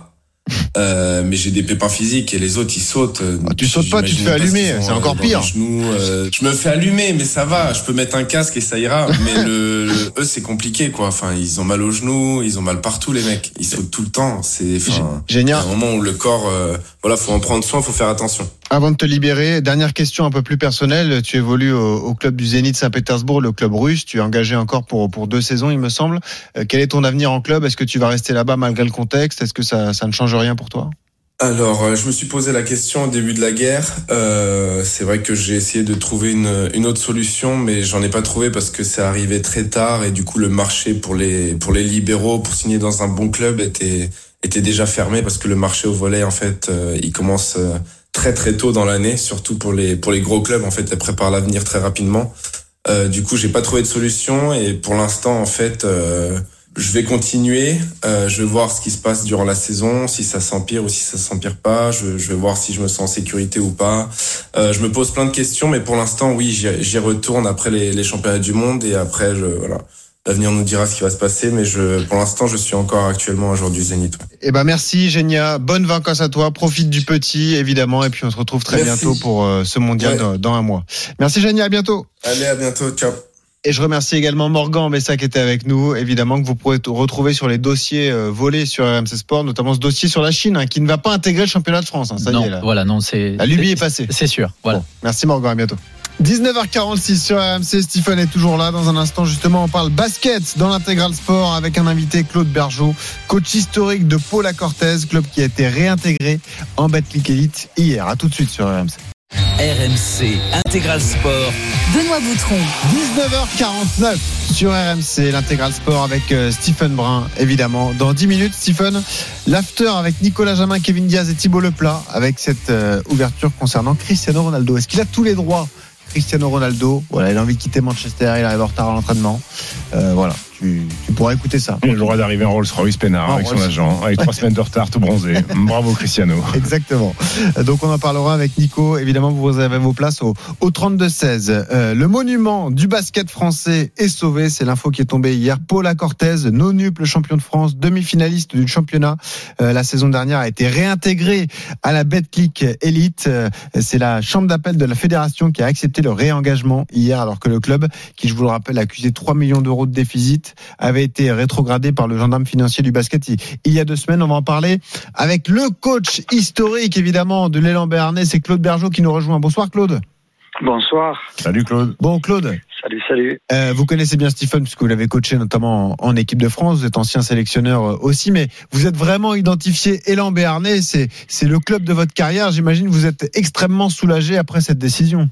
Euh, mais j'ai des pépins physiques et les autres ils sautent. Ah, tu sautes pas, tu te fais allumer, c'est encore euh, pire. Genoux, euh, je me fais allumer, mais ça va. Je peux mettre un casque et ça ira. Mais le, le eux c'est compliqué quoi. Enfin ils ont mal aux genoux, ils ont mal partout les mecs. Ils sautent tout le temps. C'est enfin, génial. À un moment où le corps, euh, voilà, faut en prendre soin, faut faire attention. Avant de te libérer, dernière question un peu plus personnelle. Tu évolues au, au club du Zénith Saint-Pétersbourg, le club russe. Tu es engagé encore pour pour deux saisons, il me semble. Euh, quel est ton avenir en club ? Est-ce que tu vas rester là-bas malgré le contexte ? Est-ce que ça ça ne change rien pour toi ? Alors, euh, je me suis posé la question au début de la guerre. Euh, c'est vrai que j'ai essayé de trouver une une autre solution, mais j'en ai pas trouvé parce que c'est arrivé très tard et du coup le marché pour les pour les libéraux pour signer dans un bon club était était déjà fermé parce que le marché au volley en fait euh, il commence euh, très très tôt dans l'année, surtout pour les pour les gros clubs en fait, elles préparent l'avenir très rapidement. Euh, du coup, j'ai pas trouvé de solution et pour l'instant en fait, euh, je vais continuer. Euh, je vais voir ce qui se passe durant la saison, si ça s'empire ou si ça s'empire pas. Je, je vais voir si je me sens en sécurité ou pas. Euh, je me pose plein de questions, mais pour l'instant, oui, j'y, j'y retourne après les, les championnats du monde et après, je, voilà. L'avenir nous dira ce qui va se passer, mais je, pour l'instant, je suis encore actuellement un joueur du Zénith. Eh ben merci, Génia. Bonne vacances à toi. Profite du petit, évidemment, et puis on se retrouve très Merci. bientôt pour euh, ce mondial ouais. dans, dans un mois. Merci, Génia. À bientôt. Allez, à bientôt. Ciao. Et je remercie également Morgan Messa qui était avec nous, évidemment, que vous pourrez retrouver sur les dossiers euh, volés sur R M C Sport, notamment ce dossier sur la Chine, hein, qui ne va pas intégrer le championnat de France. Hein, ça non, y est, là. Voilà, non, c'est. La lubie est passée. C'est sûr. Voilà. Bon, merci Morgan, à bientôt. dix-neuf heures quarante-six sur R M C, Stephen est toujours là. Dans un instant, justement, on parle basket dans l'intégral sport avec un invité, Claude Bergeau, coach historique de Pau La Cortèze, club qui a été réintégré en Betclic Elite hier. À tout de suite sur R M C. R M C Intégral Sport. Benoît Boutron. dix-neuf heures quarante-neuf sur R M C, l'intégral sport avec euh, Stephen Brun, évidemment. Dans dix minutes, Stephen, l'after avec Nicolas Jamin, Kevin Diaz et Thibaut Leplat, avec cette euh, ouverture concernant Cristiano Ronaldo. Est-ce qu'il a tous les droits, Cristiano Ronaldo? Voilà, il a envie de quitter Manchester, il arrive en retard à l'entraînement. Euh, voilà. Tu, tu pourras écouter ça. Il a le droit d'arriver en Rolls-Royce Pénard avec Rolls. son agent, avec trois semaines de retard tout bronzé. Bravo Cristiano. Exactement. Donc on en parlera avec Nico. Évidemment, vous avez vos places au, au trente-deux seize. Euh, le monument du basket français est sauvé. C'est l'info qui est tombée hier. Pau La Cortèze, nonuple champion de France, demi-finaliste du championnat euh, la saison dernière, a été réintégré à la Betclic Elite. Euh, c'est la chambre d'appel de la fédération qui a accepté le réengagement hier, alors que le club, qui je vous le rappelle, a accusé trois millions d'euros de déficit, avait été rétrogradé par le gendarme financier du basket il y a deux semaines. On va en parler avec le coach historique, évidemment, de l'élan béarnais. C'est Claude Bergeau qui nous rejoint. Bonsoir Claude. Bonsoir. Salut Claude. Bon Claude. Salut, salut. Euh, vous connaissez bien Stephen puisque vous l'avez coaché notamment en, en équipe de France. Vous êtes ancien sélectionneur aussi, mais vous êtes vraiment identifié élan béarnais. C'est, c'est le club de votre carrière. J'imagine que vous êtes extrêmement soulagé après cette décision.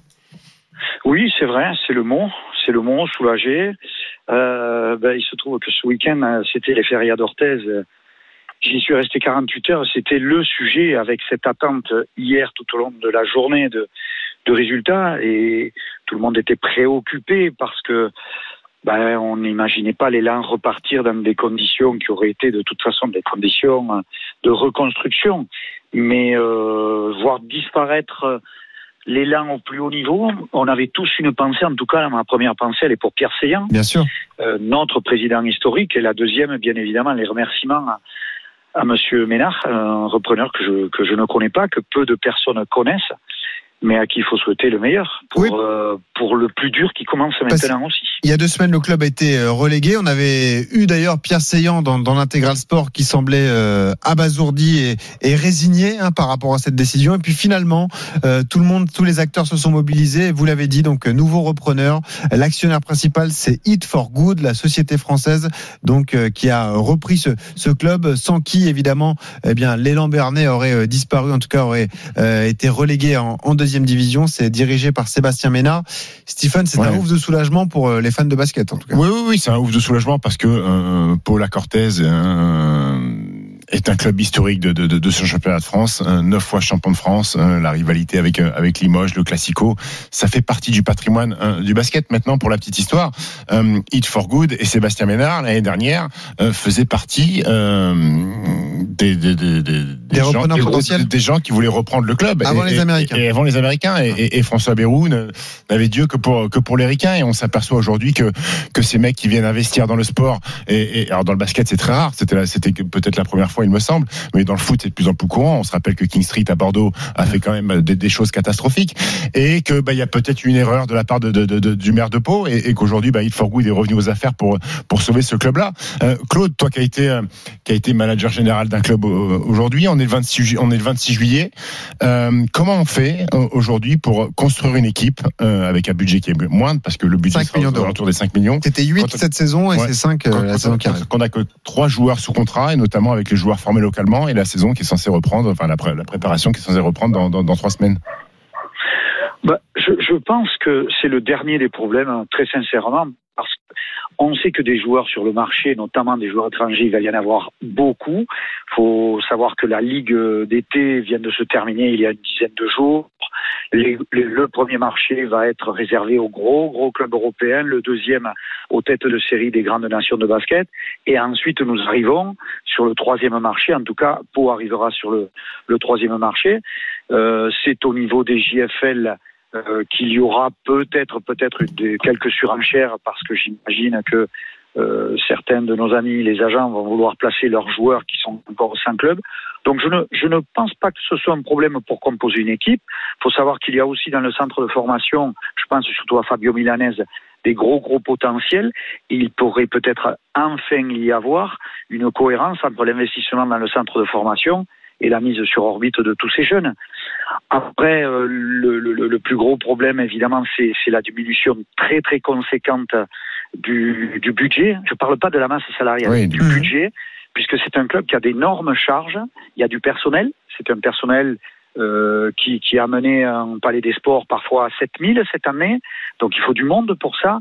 Oui, c'est vrai. C'est le mot. C'est le mot, soulagé. Euh, ben, il se trouve que ce week-end, c'était les férias d'Orthez j'y suis resté quarante-huit heures. C'était le sujet avec cette attente hier tout au long de la journée de, de résultats. Et tout le monde était préoccupé parce que ben, on n'imaginait pas l'élan repartir dans des conditions qui auraient été de toute façon des conditions de reconstruction. Mais euh, voir disparaître l'élan au plus haut niveau, on avait tous une pensée, en tout cas ma première pensée elle est pour Pierre Seillant, bien sûr, euh, notre président historique, et la deuxième bien évidemment les remerciements à, à Monsieur Ménard, un repreneur que je, que je ne connais pas, que peu de personnes connaissent, mais à qui il faut souhaiter le meilleur pour, oui. euh, pour le plus dur qui commence maintenant Parce aussi. Il y a deux semaines, le club a été relégué. On avait eu d'ailleurs Pierre Seillant dans, dans l'Intégral Sport qui semblait euh, abasourdi et, et résigné hein, par rapport à cette décision. Et puis finalement, euh, tout le monde, tous les acteurs se sont mobilisés. Vous l'avez dit, donc nouveau repreneur. L'actionnaire principal, c'est It for Good, la société française, donc euh, qui a repris ce, ce club, sans qui évidemment, eh bien, l'élan Bernay aurait euh, disparu, en tout cas aurait euh, été relégué en, en deuxième division. C'est dirigé par Sébastien Ménard. Stephen, c'est ouais. un ouf de soulagement pour les fans de basket, en tout cas. Oui, oui, oui, c'est un ouf de soulagement parce que euh, Paula Cortez euh, est un club historique de, de, de, de ce championnat de France, euh, neuf fois champion de France, euh, la rivalité avec euh, avec Limoges, le Classico, ça fait partie du patrimoine euh, du basket. Maintenant, pour la petite histoire, euh, It for Good et Sébastien Ménard l'année dernière euh, faisaient partie euh, des des des, des, des repreneurs gens, potentiels, des, des gens qui voulaient reprendre le club avant et, les Américains. Et, et avant les Américains et, et, et François Bayrou n'avait Dieu que pour que pour les Ricains, et on s'aperçoit aujourd'hui que que ces mecs qui viennent investir dans le sport et, et alors dans le basket c'est très rare, c'était c'était peut-être la première fois il me semble, mais dans le foot c'est de plus en plus courant. On se rappelle que King Street à Bordeaux a fait quand même des, des choses catastrophiques et que bah il y a peut-être une erreur de la part de, de, de, de du maire de Pau et, et qu'aujourd'hui bah It for Good est revenu aux affaires pour pour sauver ce club-là. Euh, Claude, toi qui a été euh, qui a été manager général d'un club euh, aujourd'hui, on est le vingt-six on est le vingt-six juillet. Euh, comment on fait euh, aujourd'hui pour construire une équipe euh, avec un budget qui est moindre parce que le budget est autour des cinq millions. C'était huit quand cette saison et ouais. c'est cinq euh, la saison qui arrive. Qu'on a que trois joueurs sous contrat et notamment avec les joueurs formés localement et la saison qui est censée reprendre, enfin la, pré- la préparation qui est censée reprendre dans, dans, dans trois semaines. Bah, je, je pense que c'est le dernier des problèmes, hein, très sincèrement, parce qu'on sait que des joueurs sur le marché, notamment des joueurs étrangers, il va y en avoir beaucoup. Il faut savoir que la Ligue d'été vient de se terminer il y a une dizaine de jours. Les, les, le premier marché va être réservé aux gros, gros clubs européens, le deuxième aux têtes de série des grandes nations de basket. Et ensuite, nous arrivons sur le troisième marché. En tout cas, Pau arrivera sur le, le troisième marché. Euh, c'est au niveau des J F L euh, qu'il y aura peut-être, peut-être des, quelques surenchères parce que j'imagine que Euh, certains de nos amis, les agents, vont vouloir placer leurs joueurs qui sont encore au sein club. Donc je ne, je ne pense pas que ce soit un problème pour composer une équipe. Il faut savoir qu'il y a aussi dans le centre de formation, je pense surtout à Fabio Milanese, des gros gros potentiels. Il pourrait peut-être enfin y avoir une cohérence entre l'investissement dans le centre de formation et la mise sur orbite de tous ces jeunes. Après, euh, le, le, le plus gros problème, évidemment, c'est, c'est la diminution très très conséquente du, du budget. Je ne parle pas de la masse salariale, oui, du mmh. budget, puisque c'est un club qui a d'énormes charges. Il y a du personnel. C'est un personnel euh, qui, qui a mené un palais des sports parfois à sept mille cette année. Donc il faut du monde pour ça.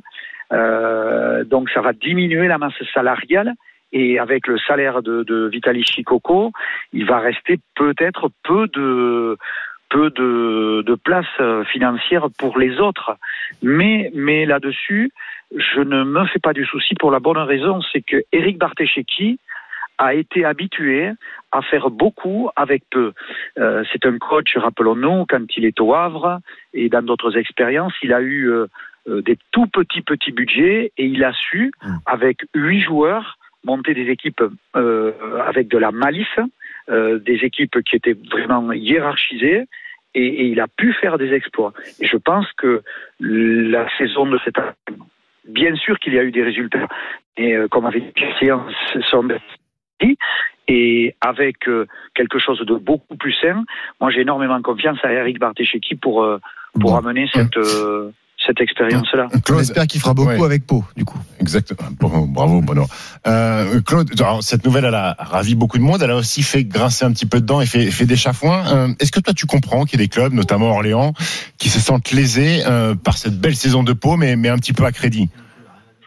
Euh, donc ça va diminuer la masse salariale. Et avec le salaire de, de Vitaly Chikoko, il va rester peut-être peu de peu de, de place financière pour les autres. Mais, mais là-dessus, je ne me fais pas du souci pour la bonne raison, c'est que Eric Bartesheki a été habitué à faire beaucoup avec peu. Euh, c'est un coach, rappelons-nous, quand il est au Havre et dans d'autres expériences, il a eu euh, des tout petits petits budgets et il a su, avec huit joueurs, monter des équipes euh, avec de la malice, euh, des équipes qui étaient vraiment hiérarchisées, et, et il a pu faire des exploits. Et je pense que la saison de cette année, bien sûr qu'il y a eu des résultats, et euh, comme avec les séances, sont dit, et avec euh, quelque chose de beaucoup plus sain, moi j'ai énormément confiance à Eric Bartesheki pour, euh, pour bon. amener cette... Euh, cette expérience-là. Claude, j'espère qu'il fera beaucoup ouais. avec Pau, du coup. Exactement. Bravo, Bruno. Euh, Claude, alors, cette nouvelle, elle a ravi beaucoup de monde. Elle a aussi fait grincer un petit peu dedans et fait, fait des chafouins. Euh, est-ce que toi, tu comprends qu'il y a des clubs, notamment Orléans, qui se sentent lésés euh, par cette belle saison de Pau, mais, mais un petit peu à crédit?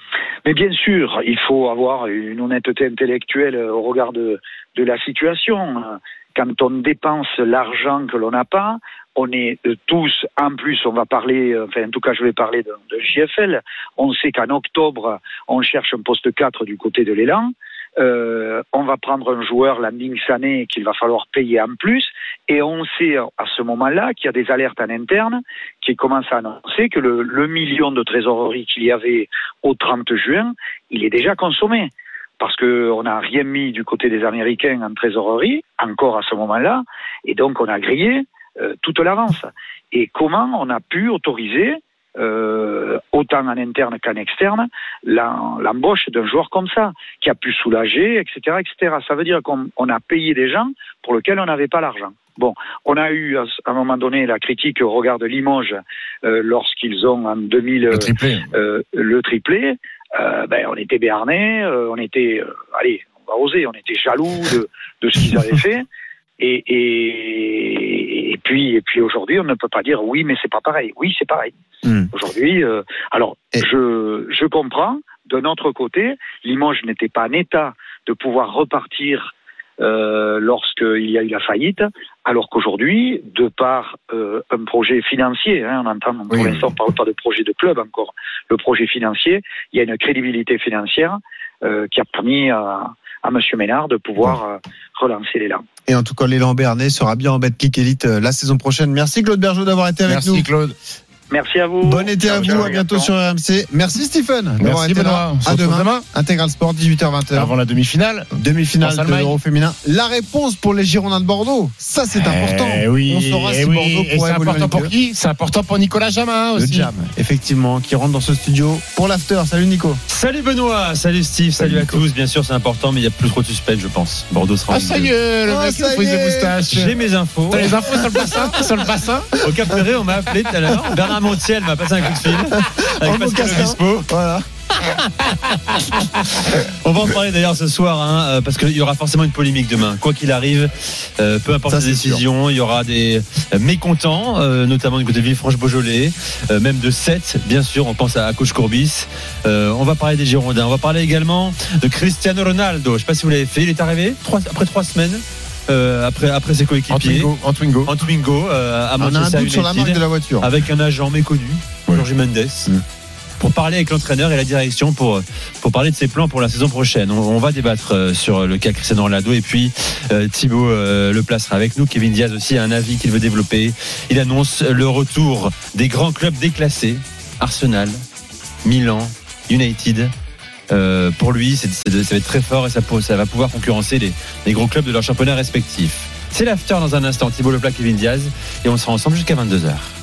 Mais bien sûr, il faut avoir une honnêteté intellectuelle au regard de, de la situation. Quand on dépense l'argent que l'on n'a pas, on est tous, en plus, on va parler, enfin, en tout cas, je vais parler de, de J F L. On sait qu'en octobre, on cherche un poste quatre du côté de l'Élan. Euh, on va prendre un joueur, Landing Sané, qu'il va falloir payer en plus. Et on sait à ce moment-là qu'il y a des alertes en interne qui commencent à annoncer que le, le million de trésorerie qu'il y avait au trente juin, il est déjà consommé. Parce qu'on n'a rien mis du côté des Américains en trésorerie, encore à ce moment-là. Et donc, on a grillé euh, toute l'avance. Et comment on a pu autoriser, euh, autant en interne qu'en externe, l'embauche d'un joueur comme ça, qui a pu soulager, et cetera, et cetera. Ça veut dire qu'on on a payé des gens pour lesquels on n'avait pas l'argent. Bon, on a eu à un moment donné la critique au regard de Limoges euh, lorsqu'ils ont en deux mille le triplé. Euh, le triplé. Euh, ben, on était béarnais, euh, on était, euh, allez, on va oser, on était jaloux de, de ce qu'ils avaient fait. Et, et, et puis, et puis aujourd'hui, on ne peut pas dire oui, mais c'est pas pareil. Oui, c'est pareil. Mmh. Aujourd'hui, euh, alors, et... je, je comprends. De notre côté, Limoges n'était pas en état de pouvoir repartir euh, lorsqu'il y a eu la faillite, alors qu'aujourd'hui, de par euh, un projet financier, hein, on entend pour oui, l'instant, on ne parle pas de projet de club encore, le projet financier, il y a une crédibilité financière euh, qui a permis à, à M. Ménard de pouvoir euh, relancer l'élan. Et en tout cas, l'élan béarnais sera bien en Betclic Elite euh, la saison prochaine. Merci Claude Bergeau d'avoir été avec Merci, nous. Merci Claude. Merci à vous. Bon été à vous, à bientôt sur R M C. Merci Stephen d'avoir été là. À demain. demain. Intégral Sport, dix-huit heures vingt. Avant la demi-finale. Demi-finale de l'Euro féminin. La réponse pour les Girondins de Bordeaux. Ça, c'est important. Eh oui, on saura si oui, Bordeaux pourrait évoluer. C'est important pour qui ? C'est important pour Nicolas Jamin aussi. Le Jam, effectivement, qui rentre dans ce studio pour l'after. Salut Nico. Salut Benoît, salut Steve, salut, salut à tous. Bien sûr, c'est important, mais il n'y a plus trop de suspense, je pense. Bordeaux sera en Ah, ça y est, le mec qui frise des moustaches. J'ai mes infos. T'as les infos sur le bassin Sur le bassin Au Cap Ferré, on m'a appelé tout à l'heure. Bernard Montiel m'a passé un coup de fil avec Pascal Obispo. Voilà. On va en parler d'ailleurs ce soir, hein, parce qu'il y aura forcément une polémique demain. Quoi qu'il arrive, euh, peu importe la décision, il y aura des mécontents, euh, notamment du côté de Villefranche-Beaujolais, euh, même de Sète, bien sûr. On pense à, à Coach Courbis. Euh, on va parler des Girondins. On va parler également de Cristiano Ronaldo. Je ne sais pas si vous l'avez fait. Il est arrivé trois, après trois semaines. Euh, après, après ses coéquipiers en Twingo, en Twingo euh, à Manchester on a un doute United, sur la marque de la voiture avec un agent méconnu, ouais. Jorge Mendes, mmh. pour parler avec l'entraîneur et la direction pour, pour parler de ses plans pour la saison prochaine. On, on va débattre sur le cas Cristiano Ronaldo et puis euh, Thibaut euh, le placera avec nous. Kevin Diaz aussi a un avis qu'il veut développer. Il annonce le retour des grands clubs déclassés, Arsenal, Milan, United. Euh, pour lui, c'est, c'est, ça va être très fort et ça, ça va pouvoir concurrencer les, les gros clubs de leurs championnats respectifs. C'est l'after dans un instant. Thibaut Leplat, Kevin Diaz, et on sera ensemble jusqu'à vingt-deux heures.